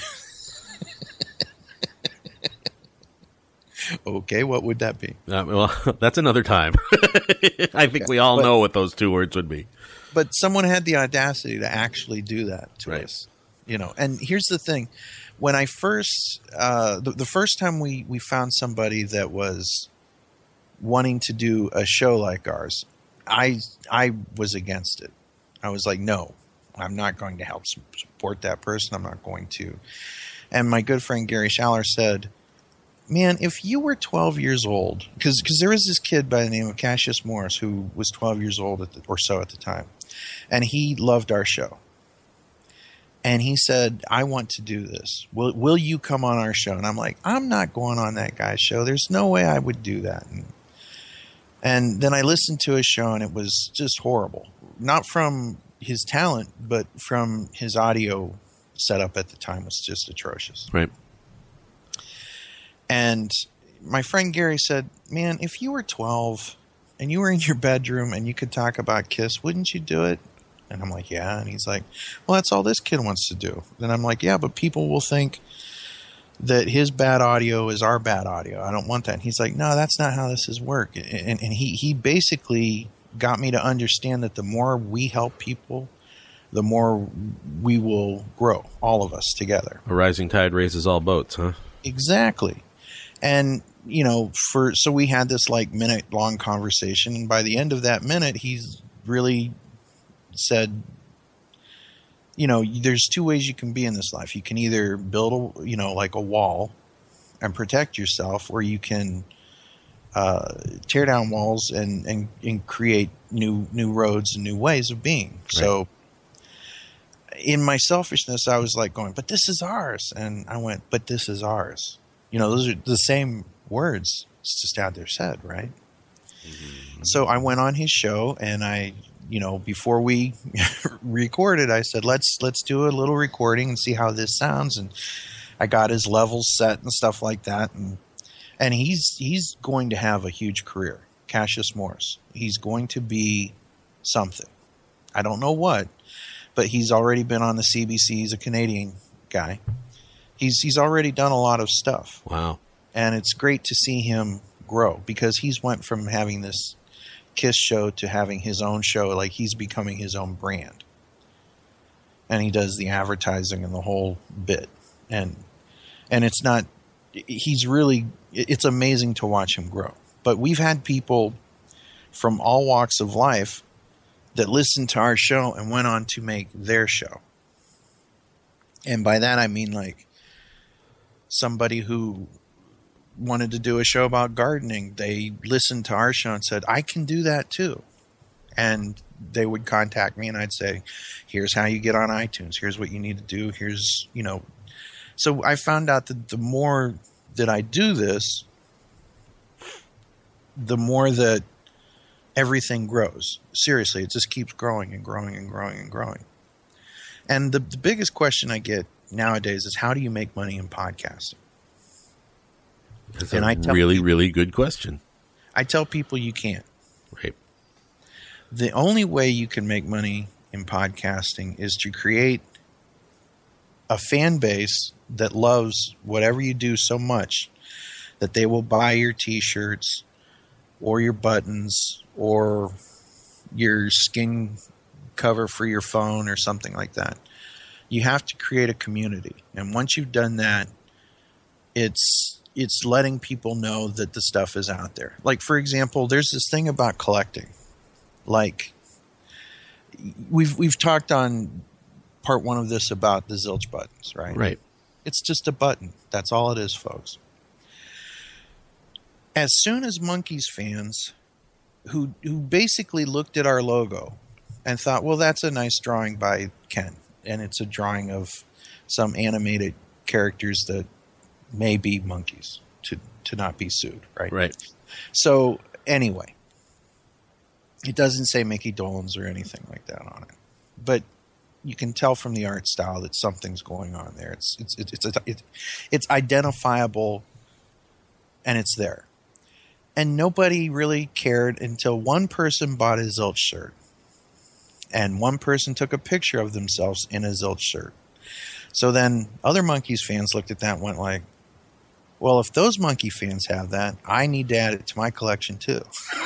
Okay, what would that be? Well, that's another time. I think we all know what those 2 words would be. But someone had the audacity to actually do that to us. And here's the thing. When I first, the first time we found somebody that was wanting to do a show like ours, I was against it. I was like, no, I'm not going to help support that person. I'm not going to. And my good friend Gary Schaller said, man, if you were 12 years old, because there was this kid by the name of Cassius Morris who was 12 years old or so at the time, and he loved our show. And he said, I want to do this. Will you come on our show? And I'm like, I'm not going on that guy's show. There's no way I would do that. And then I listened to his show, and it was just horrible. Not from his talent, but from his audio setup at the time was just atrocious. Right. And my friend Gary said, man, if you were 12 and you were in your bedroom and you could talk about KISS, wouldn't you do it? And I'm like, yeah. And he's like, well, that's all this kid wants to do. And I'm like, yeah, but people will think that his bad audio is our bad audio. I don't want that. And he's like, no, that's not how this is work. And he basically got me to understand that the more we help people, the more we will grow, all of us together. A rising tide raises all boats, huh? Exactly. And, so we had this minute-long conversation. And by the end of that minute, he's really said, there's 2 ways you can be in this life. You can either build a wall and protect yourself, or you can tear down walls and create new roads and new ways of being. Right. So in my selfishness, I was like going, but this is ours. And I went, but this is ours. Those are the same words. It's just how they're said, right? Mm-hmm. So I went on his show, and I, before we recorded, I said, let's do a little recording and see how this sounds. And I got his levels set and stuff like that. And he's going to have a huge career, Cassius Morris. He's going to be something. I don't know what, but he's already been on the CBC. He's a Canadian guy. He's already done a lot of stuff. Wow. And it's great to see him grow, because he's went from having this KISS show to having his own show. Like, he's becoming his own brand. And he does the advertising and the whole bit. And it's not, it's amazing to watch him grow. But we've had people from all walks of life that listened to our show and went on to make their show. And by that, I mean somebody who wanted to do a show about gardening. They listened to our show and said, I can do that too. And they would contact me, and I'd say, here's how you get on iTunes. Here's what you need to do. Here's, So I found out that the more that I do this, the more that everything grows. Seriously, it just keeps growing and growing and growing and growing. And the biggest question I get nowadays is, how do you make money in podcasting? That's a really good question. I tell people you can't. Right. The only way you can make money in podcasting is to create a fan base that loves whatever you do so much that they will buy your T-shirts or your buttons or your skin cover for your phone or something like that. You have to create a community. And once you've done that, It's letting people know that the stuff is out there. Like, for example, there's this thing about collecting. Like, we've talked on part 1 of this about the Zilch buttons, right? Right. It's just a button. That's all it is, folks. As soon as Monkees fans who basically looked at our logo and thought, well, that's a nice drawing by Ken, and it's a drawing of some animated characters that may be monkeys to not be sued, right? Right. So anyway, it doesn't say Mickey Dolenz or anything like that on it, but you can tell from the art style that something's going on there. It's identifiable, and it's there. And nobody really cared until one person bought a Zilch shirt, and one person took a picture of themselves in a Zilch shirt. So then other Monkees fans looked at that and went like, well, if those Monkey fans have that, I need to add it to my collection too.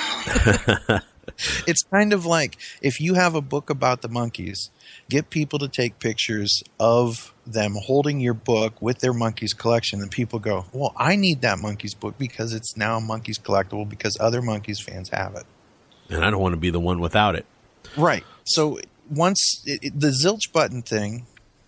It's kind of like if you have a book about the Monkees, get people to take pictures of them holding your book with their Monkees collection, and people go, well, I need that Monkees book because it's now a Monkees collectible because other Monkees fans have it. And I don't want to be the one without it. Right. So once the Zilch button thing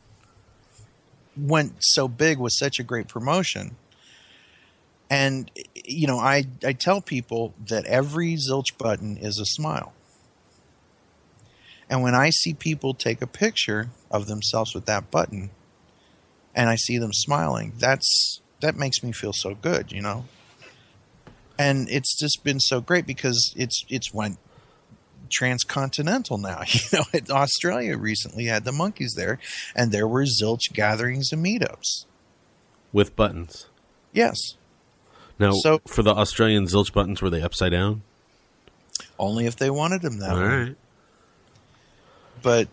went so big with such a great promotion, and, you know, I tell people that every Zilch button is a smile. And when I see people take a picture of themselves with that button and I see them smiling, that makes me feel so good, you know. And it's just been so great because it's went transcontinental now. You know, Australia recently had the Monkees there, and there were Zilch gatherings and meetups. With buttons. Yes. Now, for the Australian Zilch buttons, were they upside down? Only if they wanted them that way. All right. But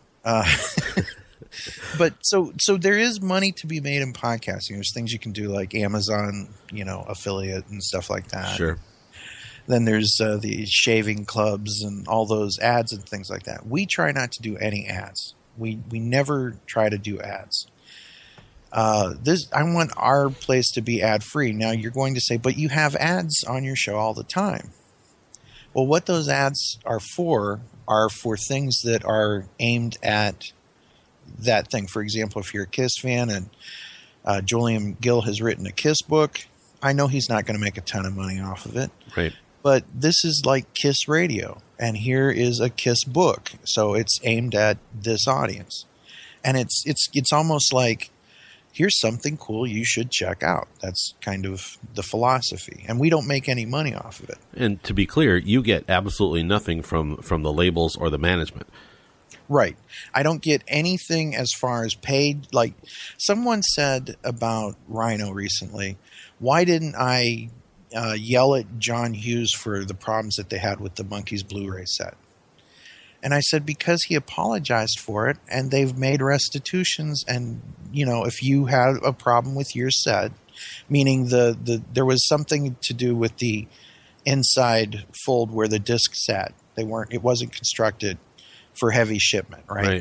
but so there is money to be made in podcasting. There's things you can do like Amazon, you know, affiliate and stuff like that. Sure. Then there's the shaving clubs and all those ads and things like that. We try not to do any ads. We never try to do ads. I want our place to be ad free. Now you're going to say, but you have ads on your show all the time. Well, what those ads are for things that are aimed at that thing. For example, if you're a Kiss fan and Julian Gill has written a Kiss book, I know he's not going to make a ton of money off of it. Right. But this is like Kiss Radio, and here is a Kiss book, so it's aimed at this audience. And it's almost like, here's something cool you should check out. That's kind of the philosophy. And we don't make any money off of it. And to be clear, you get absolutely nothing from the labels or the management. Right. I don't get anything as far as paid. Like someone said about Rhino recently, why didn't I yell at John Hughes for the problems that they had with the Monkees Blu-ray set? And I said, because he apologized for it, and they've made restitutions. And, you know, if you had a problem with your set, meaning there was something to do with the inside fold where the disc sat. It wasn't constructed for heavy shipment, right?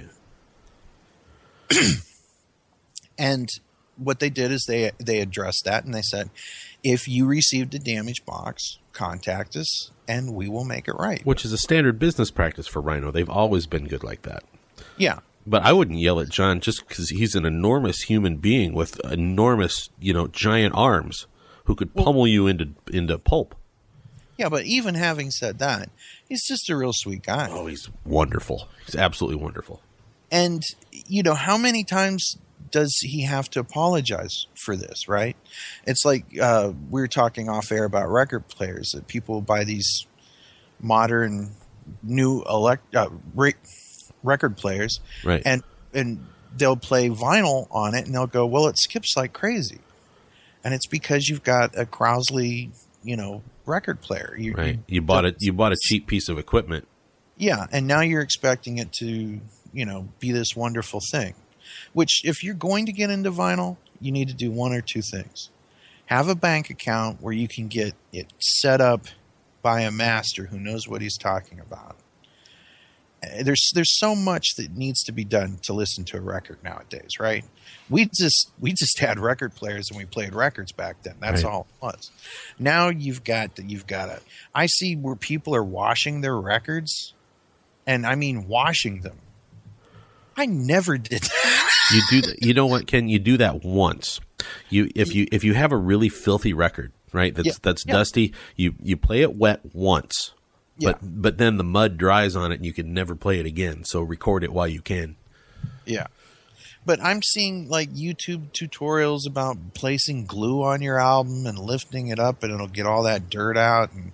And what they did is they addressed that, and they said, if you received a damaged box, contact us and we will make it right. Which is a standard business practice for Rhino. They've always been good like that. Yeah. But I wouldn't yell at John just because he's an enormous human being with enormous, you know, giant arms who could pummel you into pulp. Yeah, but even having said that, he's just a real sweet guy. Oh, he's wonderful. He's absolutely wonderful. And, you know, how many times does he have to apologize for this, right? It's like we were talking off air about record players, that people buy these modern new record players, right? And they'll play vinyl on it, and they'll go, well, it skips like crazy. And it's because you've got a Krausley, you know, record player. You bought a cheap piece of equipment. Yeah, and now you're expecting it to, you know, be this wonderful thing. Which, if you're going to get into vinyl, you need to do one or two things. Have a bank account where you can get it set up by a master who knows what he's talking about. There's so much that needs to be done to listen to a record nowadays, right? We just had record players and we played records back then. That's Right. all it was. Now you've got I see where people are washing their records, and I mean washing them. I never did that. You do that. You know what, Ken? You do that once. If you have a really filthy record, right? That's dusty. You play it wet once. Yeah. But then the mud dries on it and you can never play it again. So record it while you can. Yeah. But I'm seeing like YouTube tutorials about placing glue on your album and lifting it up and it'll get all that dirt out. And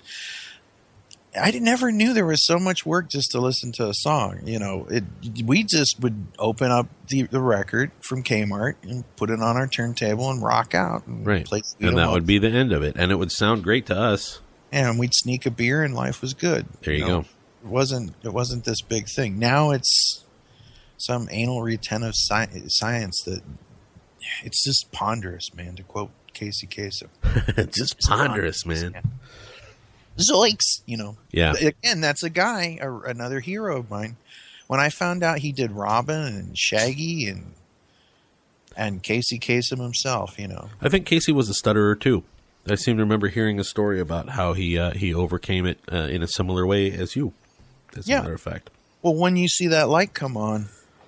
I never knew there was so much work just to listen to a song. You know, we just would open up the record from Kmart and put it on our turntable and rock out. And Right. play And that would be the end of it. And it would sound great to us. And we'd sneak a beer and life was good. There you go. It wasn't this big thing. Now it's some anal retentive science that it's just ponderous, man, to quote Casey Kasem. It's just ponderous, man. Zoinks, you know. Yeah. But again, that's a guy, another hero of mine. When I found out he did Robin and Shaggy and Casey Kasem himself, you know. I think Casey was a stutterer too. I seem to remember hearing a story about how he overcame it in a similar way as you, as a matter of fact. Well, when you see that light come on,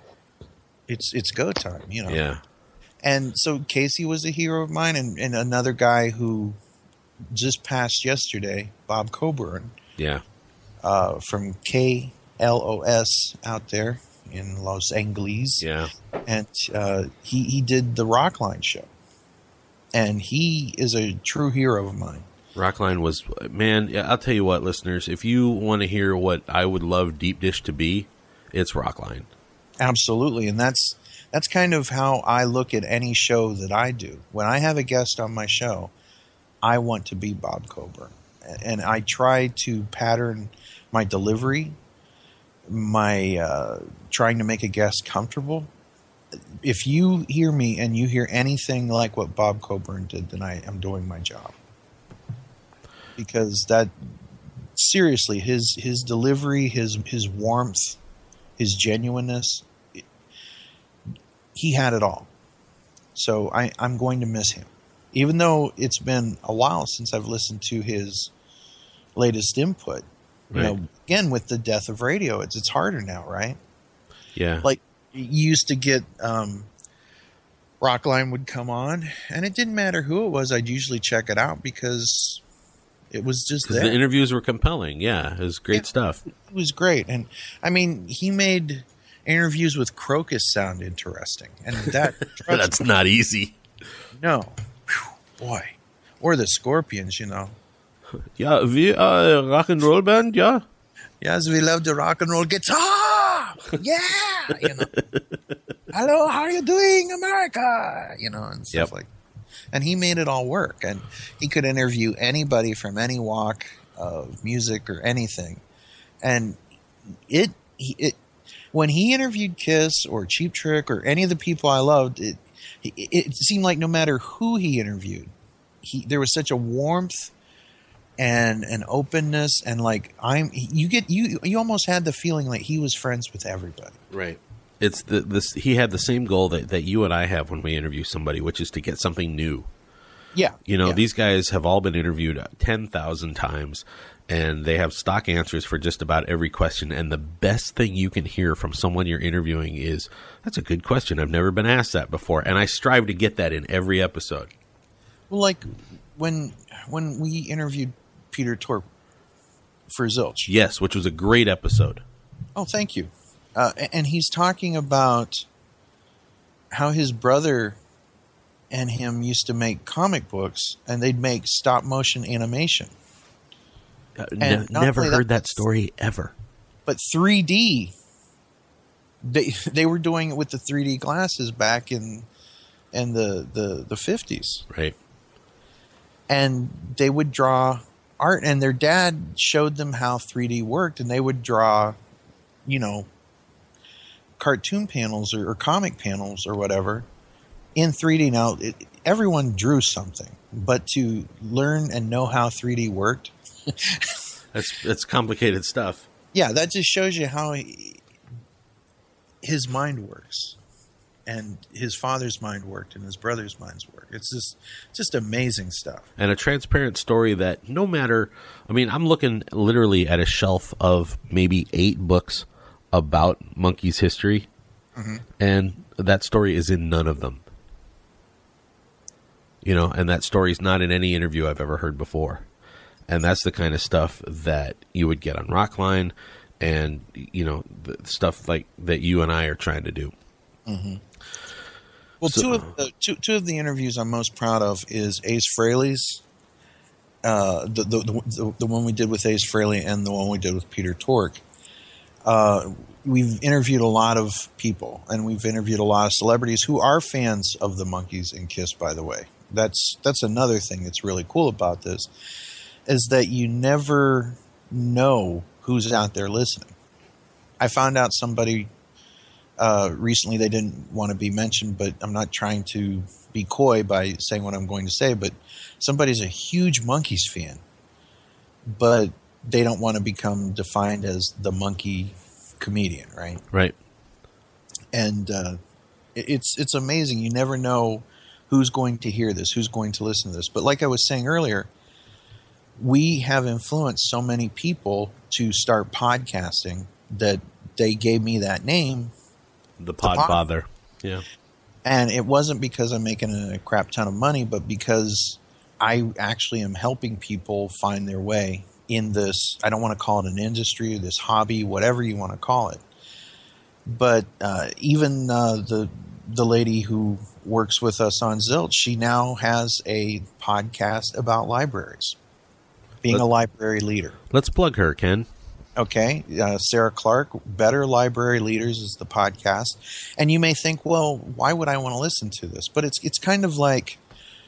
it's go time, you know. Yeah. And so Casey was a hero of mine, and another guy who just passed yesterday, Bob Coburn. Yeah. From KLOS out there in Los Angeles. Yeah. And he did the Rockline show. And he is a true hero of mine. Rockline was, man, I'll tell you what, listeners, if you want to hear what I would love Deep Dish to be, it's Rockline. Absolutely. And that's kind of how I look at any show that I do. When I have a guest on my show, I want to be Bob Coburn. And I try to pattern my delivery, my trying to make a guest comfortable. If you hear me and you hear anything like what Bob Coburn did, then I am doing my job. Because that, seriously, his delivery, his warmth, his genuineness, he had it all. So I'm going to miss him. Even though it's been a while since I've listened to his latest input. You know, again, with the death of radio, it's harder now, right? Yeah. Like, you used to get Rockline would come on, and it didn't matter who it was. I'd usually check it out because it was just there. The interviews were compelling. Yeah, it was great stuff. It was great. And, I mean, he made interviews with Crocus sound interesting. And that That's not easy. No. Whew, boy. Or the Scorpions, you know. Yeah, we are a rock and roll band, yeah. Yes, we love the rock and roll guitar. Yeah, you know. Hello, how are you doing, America? You know, and stuff like that. And he made it all work. And he could interview anybody from any walk of music or anything. And it when he interviewed Kiss or Cheap Trick or any of the people I loved, it seemed like no matter who he interviewed, there was such a warmth and an openness, and like you almost had the feeling like he was friends with everybody. Right. It's he had the same goal that you and I have when we interview somebody, which is to get something new. Yeah. You know, these guys have all been interviewed 10,000 times, and they have stock answers for just about every question. And the best thing you can hear from someone you're interviewing is, that's a good question. I've never been asked that before. And I strive to get that in every episode. Well, like when we interviewed Peter Tork for Zilch. Yes, which was a great episode. Oh, thank you. And he's talking about how his brother and him used to make comic books, and they'd make stop motion animation. Never heard that story ever. But 3D, they were doing it with the 3D glasses back in the 50s. Right. And they would draw art, and their dad showed them how 3D worked, and they would draw, you know, cartoon panels or comic panels or whatever in 3D. Now, everyone drew something, but to learn and know how 3D worked, that's complicated stuff. Yeah, that just shows you how his mind works, and his father's mind worked, and his brother's minds work. It's just amazing stuff. And a transparent story that no matter, I mean, I'm looking literally at a shelf of maybe 8 books about Monkey's history, and that story is in none of them. You know, and that story's not in any interview I've ever heard before. And that's the kind of stuff that you would get on Rockline, and, you know, the stuff like that you and I are trying to do. Well, two of the interviews I'm most proud of is Ace Frehley's, the one we did with Ace Frehley, and the one we did with Peter Tork. We've interviewed a lot of people, and we've interviewed a lot of celebrities who are fans of the Monkees and Kiss, by the way. That's another thing that's really cool about this, is that you never know who's out there listening. I found out somebody recently, they didn't want to be mentioned, but I'm not trying to be coy by saying what I'm going to say, but somebody's a huge Monkees fan, but they don't want to become defined as the monkey comedian, right? Right. And it's amazing. You never know who's going to hear this, who's going to listen to this. But like I was saying earlier, we have influenced so many people to start podcasting that they gave me that name, The Podfather. Yeah. And it wasn't because I'm making a crap ton of money, but because I actually am helping people find their way in this, I don't want to call it an industry, this hobby, whatever you want to call it. But even the lady who works with us on Zilch, she now has a podcast about libraries, being a library leader. Let's plug her, Ken. Okay. Sarah Clark, Better Library Leaders is the podcast. And you may think, well, why would I want to listen to this? But it's kind of like,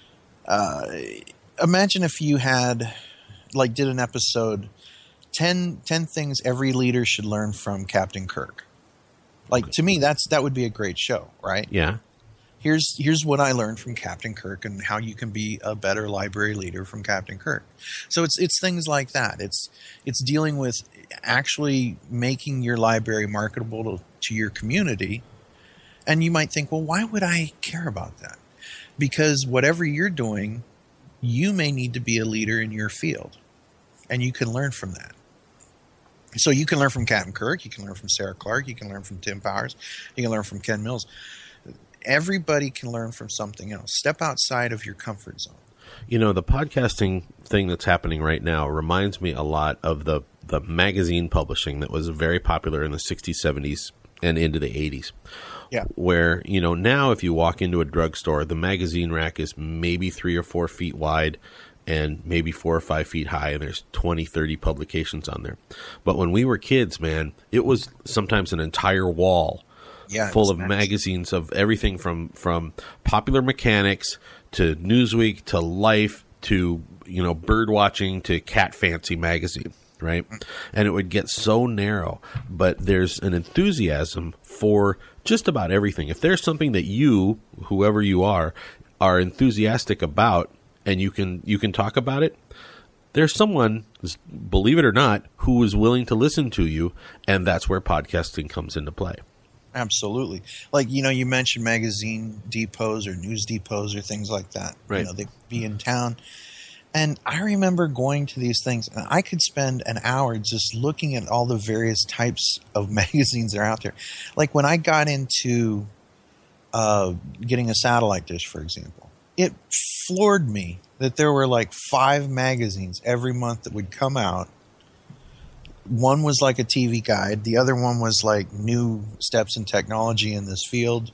imagine if you had, like, did an episode, 10 things every leader should learn from Captain Kirk. Like, to me, that would be a great show, right? Yeah. Here's what I learned from Captain Kirk and how you can be a better library leader from Captain Kirk. So it's things like that. It's dealing with actually making your library marketable to your community. And you might think, well, why would I care about that? Because whatever you're doing, you may need to be a leader in your field, and you can learn from that. So you can learn from Captain Kirk, you can learn from Sarah Clark, you can learn from Tim Powers, you can learn from Ken Mills. Everybody can learn from something else. Step outside of your comfort zone. You know, the podcasting thing that's happening right now reminds me a lot of the magazine publishing that was very popular in the 60s, 70s, and into the 80s. Yeah. Where, you know, now if you walk into a drugstore, the magazine rack is maybe 3 or 4 feet wide and maybe 4 or 5 feet high, and there's 20, 30 publications on there. But when we were kids, man, it was sometimes an entire wall full of magazines of everything from Popular Mechanics to Newsweek to Life to, you know, bird watching to Cat Fancy magazine, right? And it would get so narrow, but there's an enthusiasm for just about everything. If there's something that you, whoever you are enthusiastic about, and you can talk about it, there's someone, believe it or not, who is willing to listen to you, and that's where podcasting comes into play. Absolutely. Like, you know, you mentioned magazine depots or news depots or things like that. Right. You know, they'd be in town. And I remember going to these things, and I could spend an hour just looking at all the various types of magazines that are out there. Like when I got into getting a satellite dish, for example, it floored me that there were like 5 magazines every month that would come out. One was like a TV guide. The other one was like new steps in technology in this field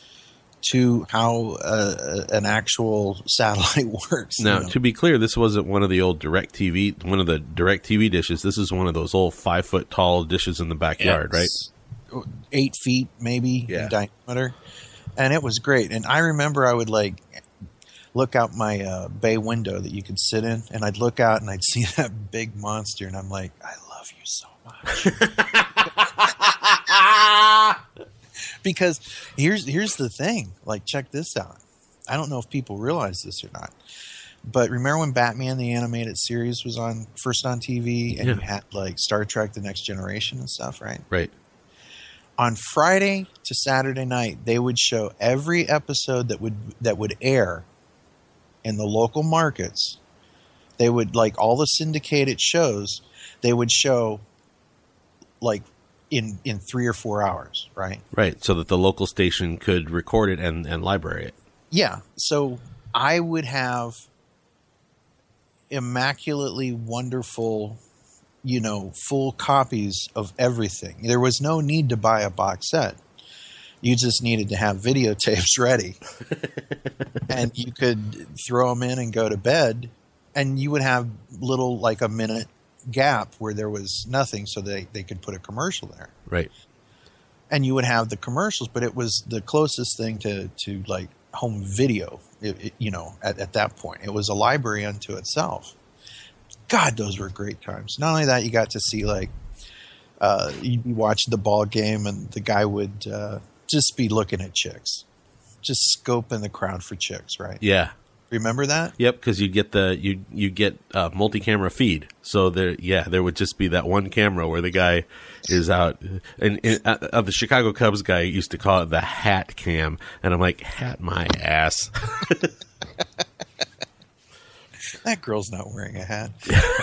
to how an actual satellite works. Now, you know? to be clear, this wasn't one of the old one of the DirecTV dishes. This is one of those old 5-foot tall dishes in the backyard, right? 8 feet maybe in diameter. And it was great. And I remember I would like look out my bay window that you could sit in, and I'd look out and I'd see that big monster, and I'm like, I love you so much. Because here's the thing. Like, check this out. I don't know if people realize this or not, But remember when Batman the Animated Series was first on TV, and you had like Star Trek: The Next Generation and stuff, right? Right. On Friday to Saturday night, they would show every episode that would air in the local markets. They would, like all the syndicated shows, they would show like in 3 or 4 hours, right? Right, so that the local station could record it and library it. Yeah, so I would have immaculately wonderful, full copies of everything. There was no need to buy a box set. You just needed to have videotapes ready. And you could throw them in and go to bed, and you would have little, like a minute gap where there was nothing, so they could put a commercial there. Right. And you would have the commercials, but it was the closest thing to like home video, at that point. It was a library unto itself. God, those were great times. Not only that, you got to see, like, you'd be watching the ball game, and the guy would just be looking at chicks. Just scoping the crowd for chicks, right? Yeah. Remember that? Yep, because you get multi-camera feed. So there would just be that one camera where the guy is out. And the Chicago Cubs guy used to call it the hat cam, and I'm like, hat my ass. That girl's not wearing a hat.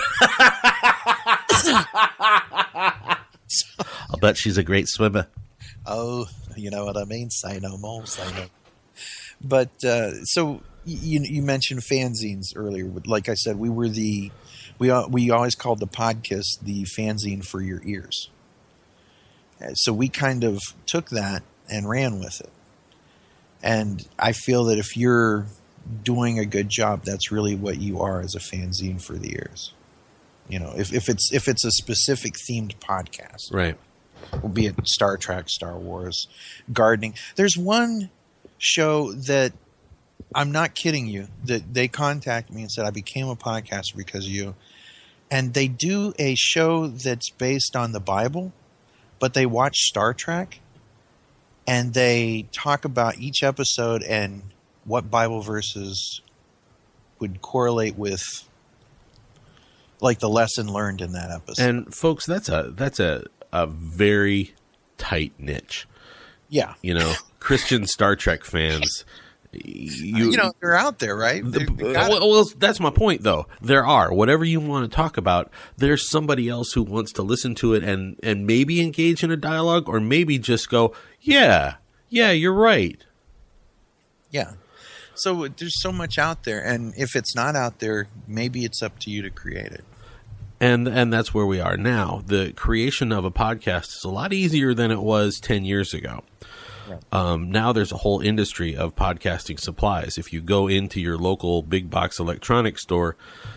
I'll bet she's a great swimmer. Oh, you know what I mean? Say no more, say no. But so you mentioned fanzines earlier. Like I said, we always called the podcast the fanzine for your ears. So we kind of took that and ran with it. And I feel that if you're doing a good job, that's really what you are, as a fanzine for the ears. If it's a specific themed podcast, right? Be it Star Trek, Star Wars, gardening. There's one show that, I'm not kidding you, that they contacted me and said, I became a podcaster because of you. And they do a show that's based on the Bible, but they watch Star Trek, and they talk about each episode and what Bible verses would correlate with, like, the lesson learned in that episode. And folks, that's a very tight niche. Yeah. Christian Star Trek fans, they're out there, right? Well, that's my point, though. There are. Whatever you want to talk about, there's somebody else who wants to listen to it and maybe engage in a dialogue, or maybe just go, yeah, you're right. Yeah. So there's so much out there, and if it's not out there, maybe it's up to you to create it. And that's where we are now. The creation of a podcast is a lot easier than it was 10 years ago. Right. Now there's a whole industry of podcasting supplies. If you go into your local big box electronics store,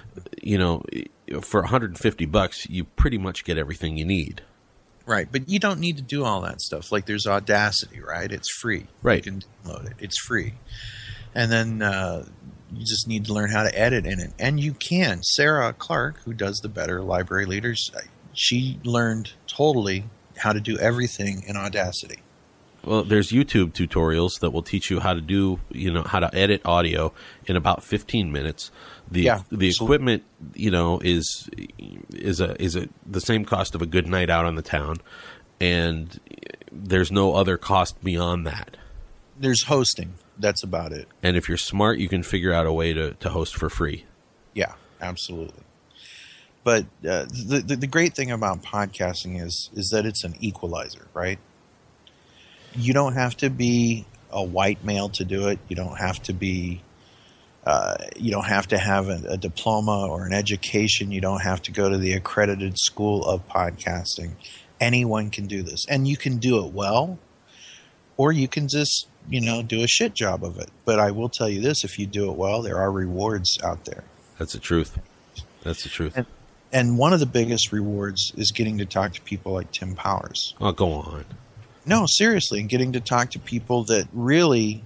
for $150, you pretty much get everything you need. Right, but you don't need to do all that stuff. Like, there's Audacity, right? It's free. Right. You can download it. It's free. And then you just need to learn how to edit in it. And you can. Sarah Clark, who does the Better Library Leaders, she learned totally how to do everything in Audacity. Well, there's YouTube tutorials that will teach you how to do, how to edit audio in about 15 minutes. The equipment, is the same cost of a good night out on the town, and there's no other cost beyond that. There's hosting. That's about it. And if you're smart, you can figure out a way to host for free. Yeah, absolutely. But the great thing about podcasting is that it's an equalizer, right? You don't have to be a white male to do it. You don't have to be. You don't have to have a diploma or an education. You don't have to go to the accredited school of podcasting. Anyone can do this, and you can do it well, or you can just do a shit job of it. But I will tell you this: if you do it well, there are rewards out there. That's the truth. That's the truth. And one of the biggest rewards is getting to talk to people like Tim Powers. Oh, go on. No, seriously, and getting to talk to people that really.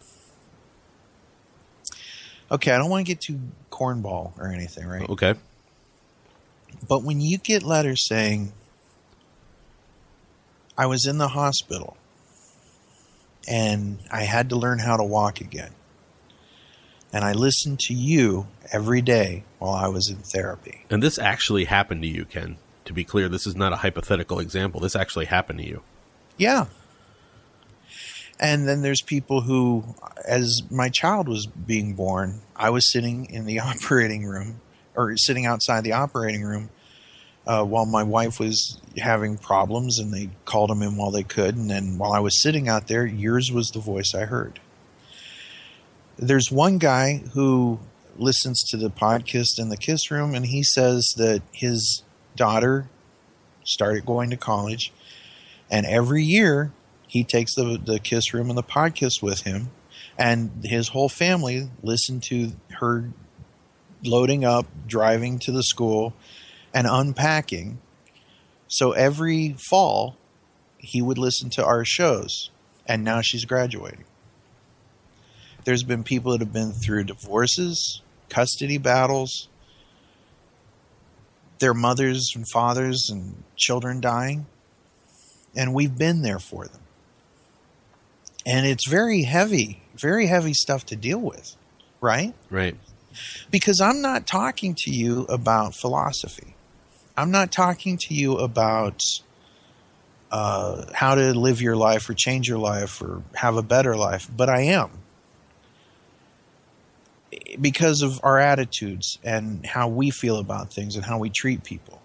Okay, I don't want to get too cornball or anything, right? Okay. But when you get letters saying, I was in the hospital and I had to learn how to walk again, And I listened to you every day while I was in therapy. And this actually happened to you, Ken. To be clear, this is not a hypothetical example. This actually happened to you. Yeah. And then there's people who, as my child was being born, I was sitting in the operating room, or sitting outside the operating room, while my wife was having problems, and they called them in while they could. And then while I was sitting out there, yours was the voice I heard. There's one guy who listens to the podcast in the Kiss Room, and he says that his daughter started going to college, and every year he takes the Kiss Room and the podcast with him, and his whole family listened to her loading up, driving to the school, and unpacking. So every fall, he would listen to our shows, and now she's graduating. There's been people that have been through divorces, custody battles, their mothers and fathers and children dying, and we've been there for them. And it's very heavy stuff to deal with, right? Right. Because I'm not talking to you about philosophy. I'm not talking to you about how to live your life or change your life or have a better life, but I am. Because of our attitudes and how we feel about things and how we treat people.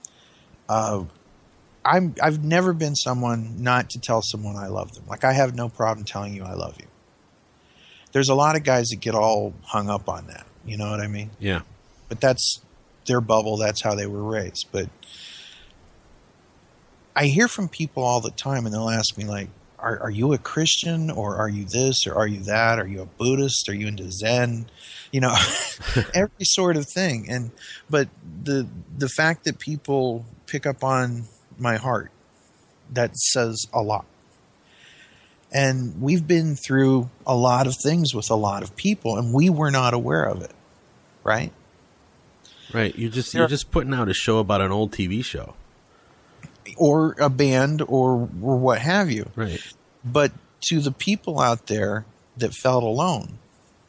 I've never been someone not to tell someone I love them. Like, I have no problem telling you I love you. There's a lot of guys that get all hung up on that. You know what I mean? Yeah. But that's their bubble. That's how they were raised. But I hear from people all the time, and they'll ask me, like, are you a Christian, or are you this, or are you that? Are you a Buddhist? Are you into Zen? You know, every sort of thing. But the fact that people pick up on my heart, that says a lot. And we've been through a lot of things with a lot of people, and we were not aware of it, right? Right. You're just putting out a show about an old TV show. Or a band, or what have you. Right. But to the people out there that felt alone,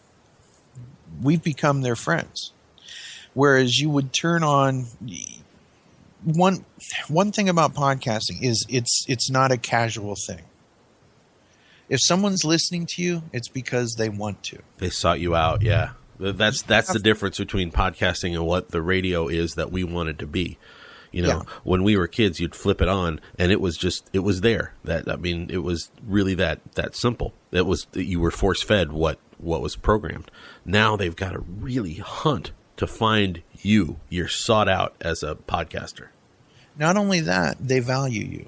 we've become their friends. Whereas you would turn on one thing about podcasting is it's not a casual thing. If someone's listening to you, it's because they want to. They sought you out, yeah. That's the difference between podcasting and what the radio is that we want it to be. You know, when we were kids, you'd flip it on, and it was there. It was really that simple. It was, you were force fed what was programmed. Now they've got to really hunt to find you. You're sought out as a podcaster. Not only that, they value you.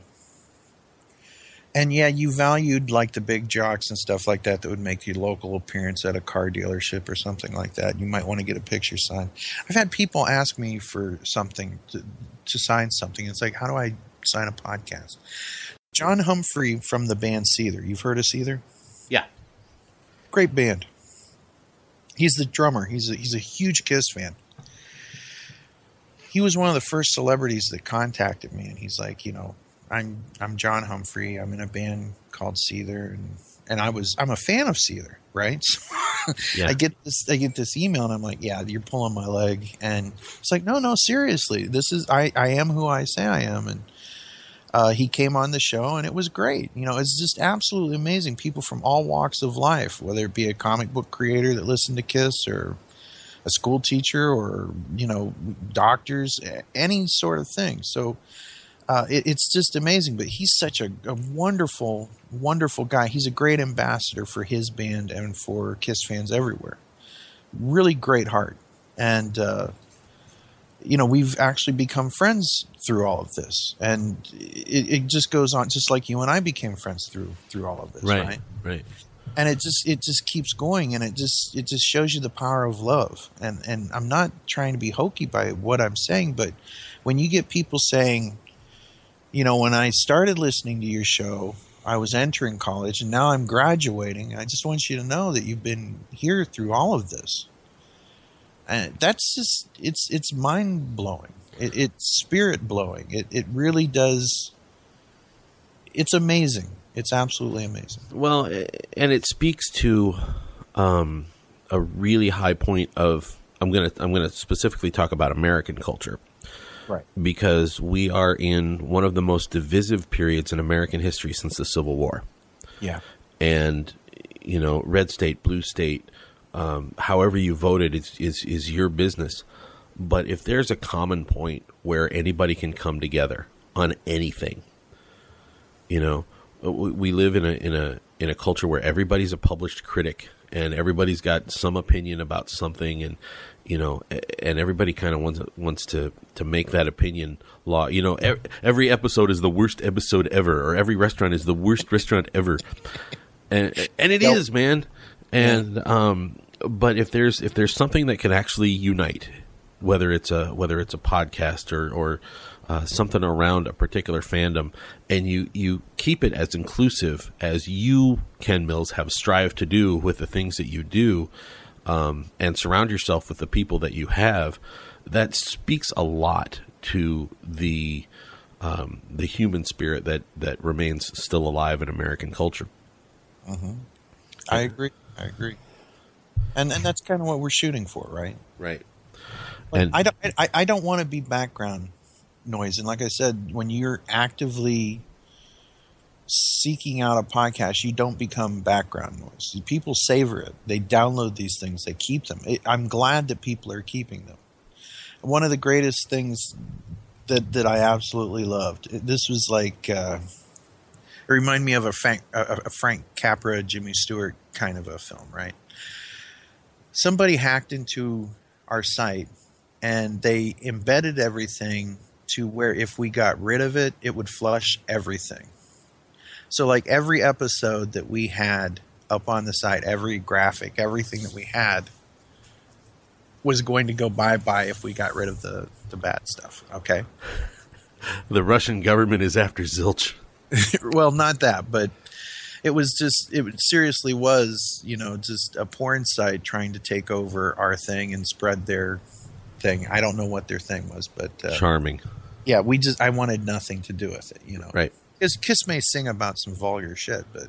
And yeah, you valued like the big jocks and stuff like that would make you local appearance at a car dealership or something like that. You might want to get a picture signed. I've had people ask me for something to sign something. It's like, how do I sign a podcast? John Humphrey from the band Seether. You've heard of Seether? Yeah. Great band. He's the drummer. He's a huge Kiss fan. He was one of the first celebrities that contacted me, and he's like, you know, I'm John Humphrey. I'm in a band called Seether, and I'm a fan of Seether, right? So yeah. I get this email, and I'm like, yeah, you're pulling my leg. And it's like, no, seriously, I am who I say I am. And he came on the show, and it was great. You know, it's just absolutely amazing. People from all walks of life, whether it be a comic book creator that listened to Kiss, or a school teacher, or, you know, doctors, any sort of thing. So it's just amazing. But he's such a wonderful, wonderful guy. He's a great ambassador for his band and for Kiss fans everywhere. Really great heart. And, you know, we've actually become friends through all of this. And it just goes on, just like you and I became friends through all of this, right? Right. And it just keeps going, and it just shows you the power of love. And I'm not trying to be hokey by what I'm saying, but when you get people saying, you know, when I started listening to your show, I was entering college, and now I'm graduating. I just want you to know that you've been here through all of this. And that's just, it's mind blowing. It's spirit blowing. It really does. It's amazing. It's absolutely amazing. Well, and it speaks to a a really high point of I'm gonna specifically talk about American culture. Right. Because we are in one of the most divisive periods in American history since the Civil War. Yeah. And, you know, red state, blue state, however you voted is your business. But if there's a common point where anybody can come together on anything, you know, we live in a culture where everybody's a published critic and everybody's got some opinion about something, and you know, and everybody kind of wants to make that opinion law. You know, every episode is the worst episode ever, or every restaurant is the worst restaurant ever, and it is, man. And but if there's something that can actually unite, whether it's a podcast or something around a particular fandom, and you keep it as inclusive as you, Ken Mills, have strived to do with the things that you do, and surround yourself with the people that you have, that speaks a lot to the human spirit that remains still alive in American culture. Mm-hmm. I agree. And that's kind of what we're shooting for, right? Right. And I don't want to be background noise. And like I said, when you're actively seeking out a podcast, you don't become background noise. People savor it. They download these things. They keep them. I'm glad that people are keeping them. One of the greatest things that I absolutely loved, this was like, it reminded me of a Frank Capra, Jimmy Stewart kind of a film, right? Somebody hacked into our site and they embedded everything to where if we got rid of it, it would flush everything. So like every episode that we had up on the site, every graphic, everything that we had was going to go bye-bye if we got rid of the bad stuff, okay? The Russian government is after Zilch. Well, not that, but it seriously was, you know, just a porn site trying to take over our thing and spread their thing. I don't know what their thing was, but charming. Yeah, I wanted nothing to do with it, you know. Right. Because Kiss may sing about some vulgar shit, but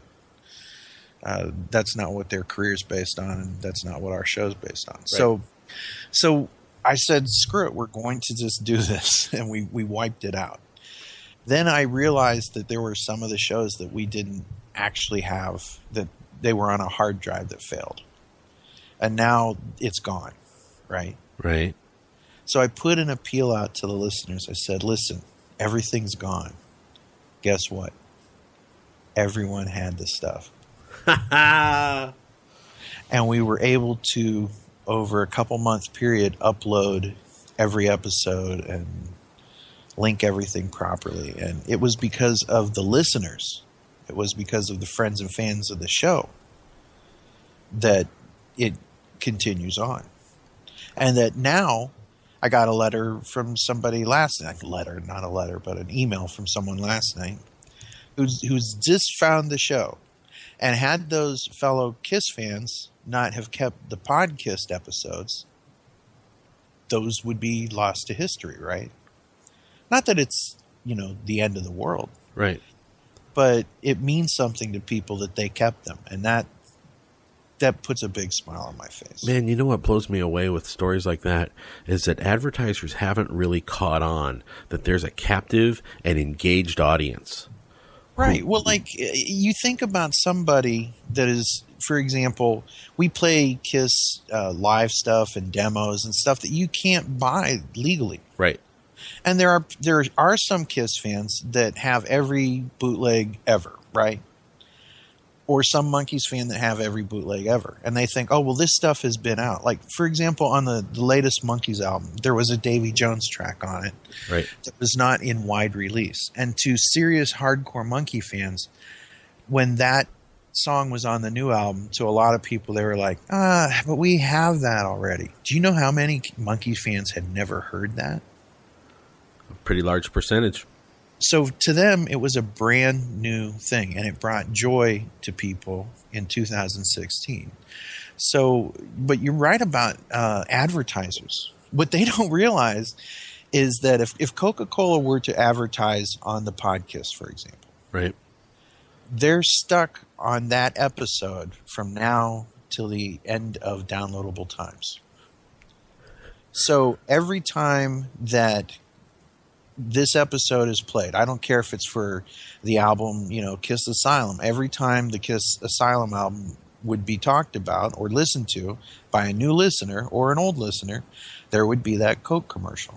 that's not what their career's based on, and that's not what our show's based on. Right. So I said, screw it, we're going to just do this, and we wiped it out. Then I realized that there were some of the shows that we didn't actually have, that they were on a hard drive that failed. And now it's gone, right? Right. So I put an appeal out to the listeners. I said, listen, everything's gone. Guess what? Everyone had this stuff. And we were able to, over a couple month period, upload every episode and link everything properly. And it was because of the listeners. It was because of the friends and fans of the show that it continues on. And that now I got a letter from somebody last night. Not a letter, but an email from someone last night who's just found the show. And had those fellow Kiss fans not have kept the podcast episodes, those would be lost to history, right? Not that it's, you know, the end of the world. Right. But it means something to people that they kept them. And that puts a big smile on my face. Man, you know what blows me away with stories like that is that advertisers haven't really caught on that there's a captive and engaged audience. Right. Well, like, you think about somebody that is, for example, we play Kiss live stuff and demos and stuff that you can't buy legally. Right. And there are some Kiss fans that have every bootleg ever, right? Or some Monkees fan that have every bootleg ever. And they think, oh, well, this stuff has been out. Like, for example, on the latest Monkees album, there was a Davy Jones track on it. Right. That was not in wide release. And to serious hardcore Monkee fans, when that song was on the new album, to a lot of people, they were like, but we have that already. Do you know how many Monkee fans had never heard that? A pretty large percentage. So to them, it was a brand new thing, and it brought joy to people in 2016. So, but you're right about advertisers. What they don't realize is that if Coca-Cola were to advertise on the podcast, for example, right, they're stuck on that episode from now till the end of downloadable times. So every time that this episode is played, I don't care if it's for the album, Kiss Asylum. Every time the Kiss Asylum album would be talked about or listened to by a new listener or an old listener, there would be that Coke commercial.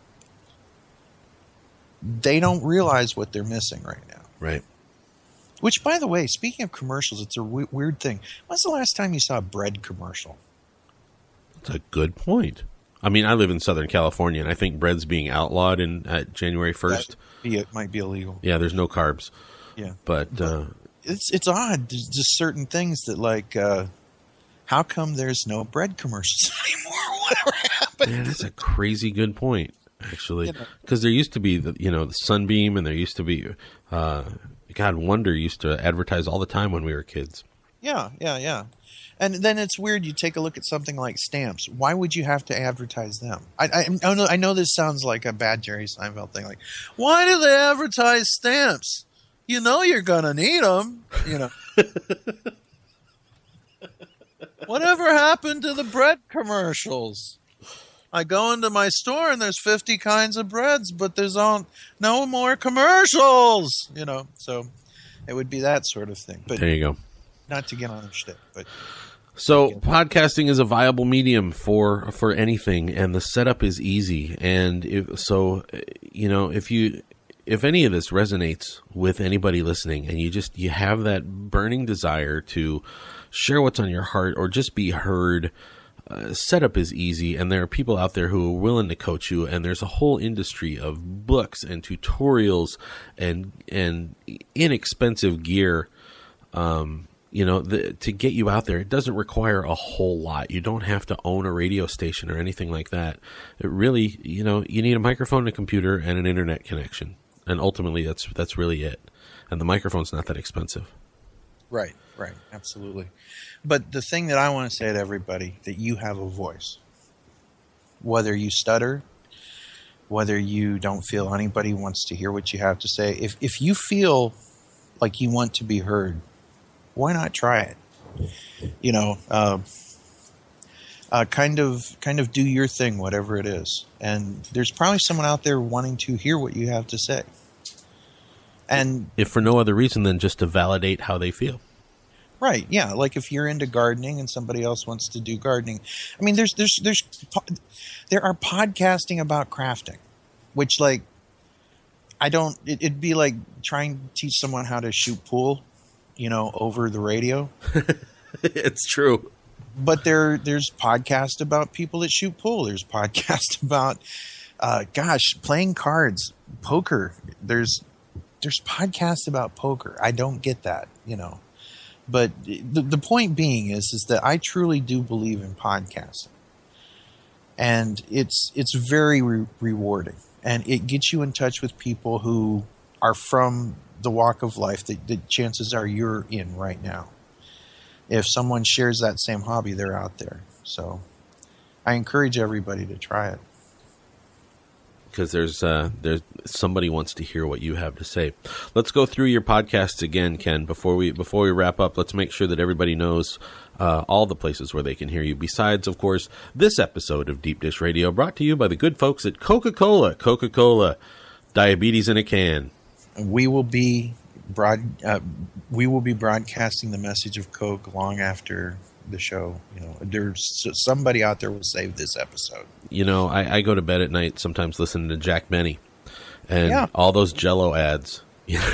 They don't realize what they're missing right now. Right. Which, by the way, speaking of commercials, it's a weird thing. When's the last time you saw a bread commercial? That's a good point. I mean, I live in Southern California, and I think bread's being outlawed at January 1st. It might be illegal. Yeah, there's no carbs. Yeah. But it's odd. There's just certain things that, how come there's no bread commercials anymore? Whatever happened? Yeah, that's a crazy good point, actually. Because there used to be, the Sunbeam, and there used to be, God, Wonder used to advertise all the time when we were kids. Yeah. And then it's weird. You take a look at something like stamps. Why would you have to advertise them? I know this sounds like a bad Jerry Seinfeld thing. Like, why do they advertise stamps? You know you're gonna need them. Whatever happened to the bread commercials? I go into my store and there's 50 kinds of breads, but there's no more commercials. So it would be that sort of thing. But there you go. Not to get on their shtick, but. So podcasting is a viable medium for anything, and the setup is easy. And if any of this resonates with anybody listening, and you have that burning desire to share what's on your heart or just be heard, setup is easy, and there are people out there who are willing to coach you, and there's a whole industry of books and tutorials and inexpensive gear. To get you out there, it doesn't require a whole lot. You don't have to own a radio station or anything like that. It really, you need a microphone, and a computer, and an internet connection. And ultimately, that's really it. And the microphone's not that expensive. Right. Absolutely. But the thing that I want to say to everybody, that you have a voice. Whether you stutter, whether you don't feel anybody wants to hear what you have to say, if you feel like you want to be heard, why not try it? Kind of do your thing, whatever it is. And there's probably someone out there wanting to hear what you have to say. And if for no other reason than just to validate how they feel. Right. Yeah. Like if you're into gardening and somebody else wants to do gardening. I mean, there are podcasting about crafting, which it'd be like trying to teach someone how to shoot pool, over the radio. It's true. But there's podcasts about people that shoot pool. There's podcasts about, playing cards, poker. There's podcasts about poker. I don't get that, But the point being is that I truly do believe in podcasting. And it's very rewarding. And it gets you in touch with people who are from the walk of life that chances are you're in right now. If someone shares that same hobby, they're out there. So I encourage everybody to try it. Because there's somebody wants to hear what you have to say. Let's go through your podcasts again, Ken. Before we wrap up, let's make sure that everybody knows all the places where they can hear you. Besides, of course, this episode of Deep Dish Radio, brought to you by the good folks at Coca-Cola. Coca-Cola, diabetes in a can. We will be broadcasting the message of Coke long after the show. There's somebody out there will save this episode. I go to bed at night sometimes listening to Jack Benny, and all those Jell-O ads,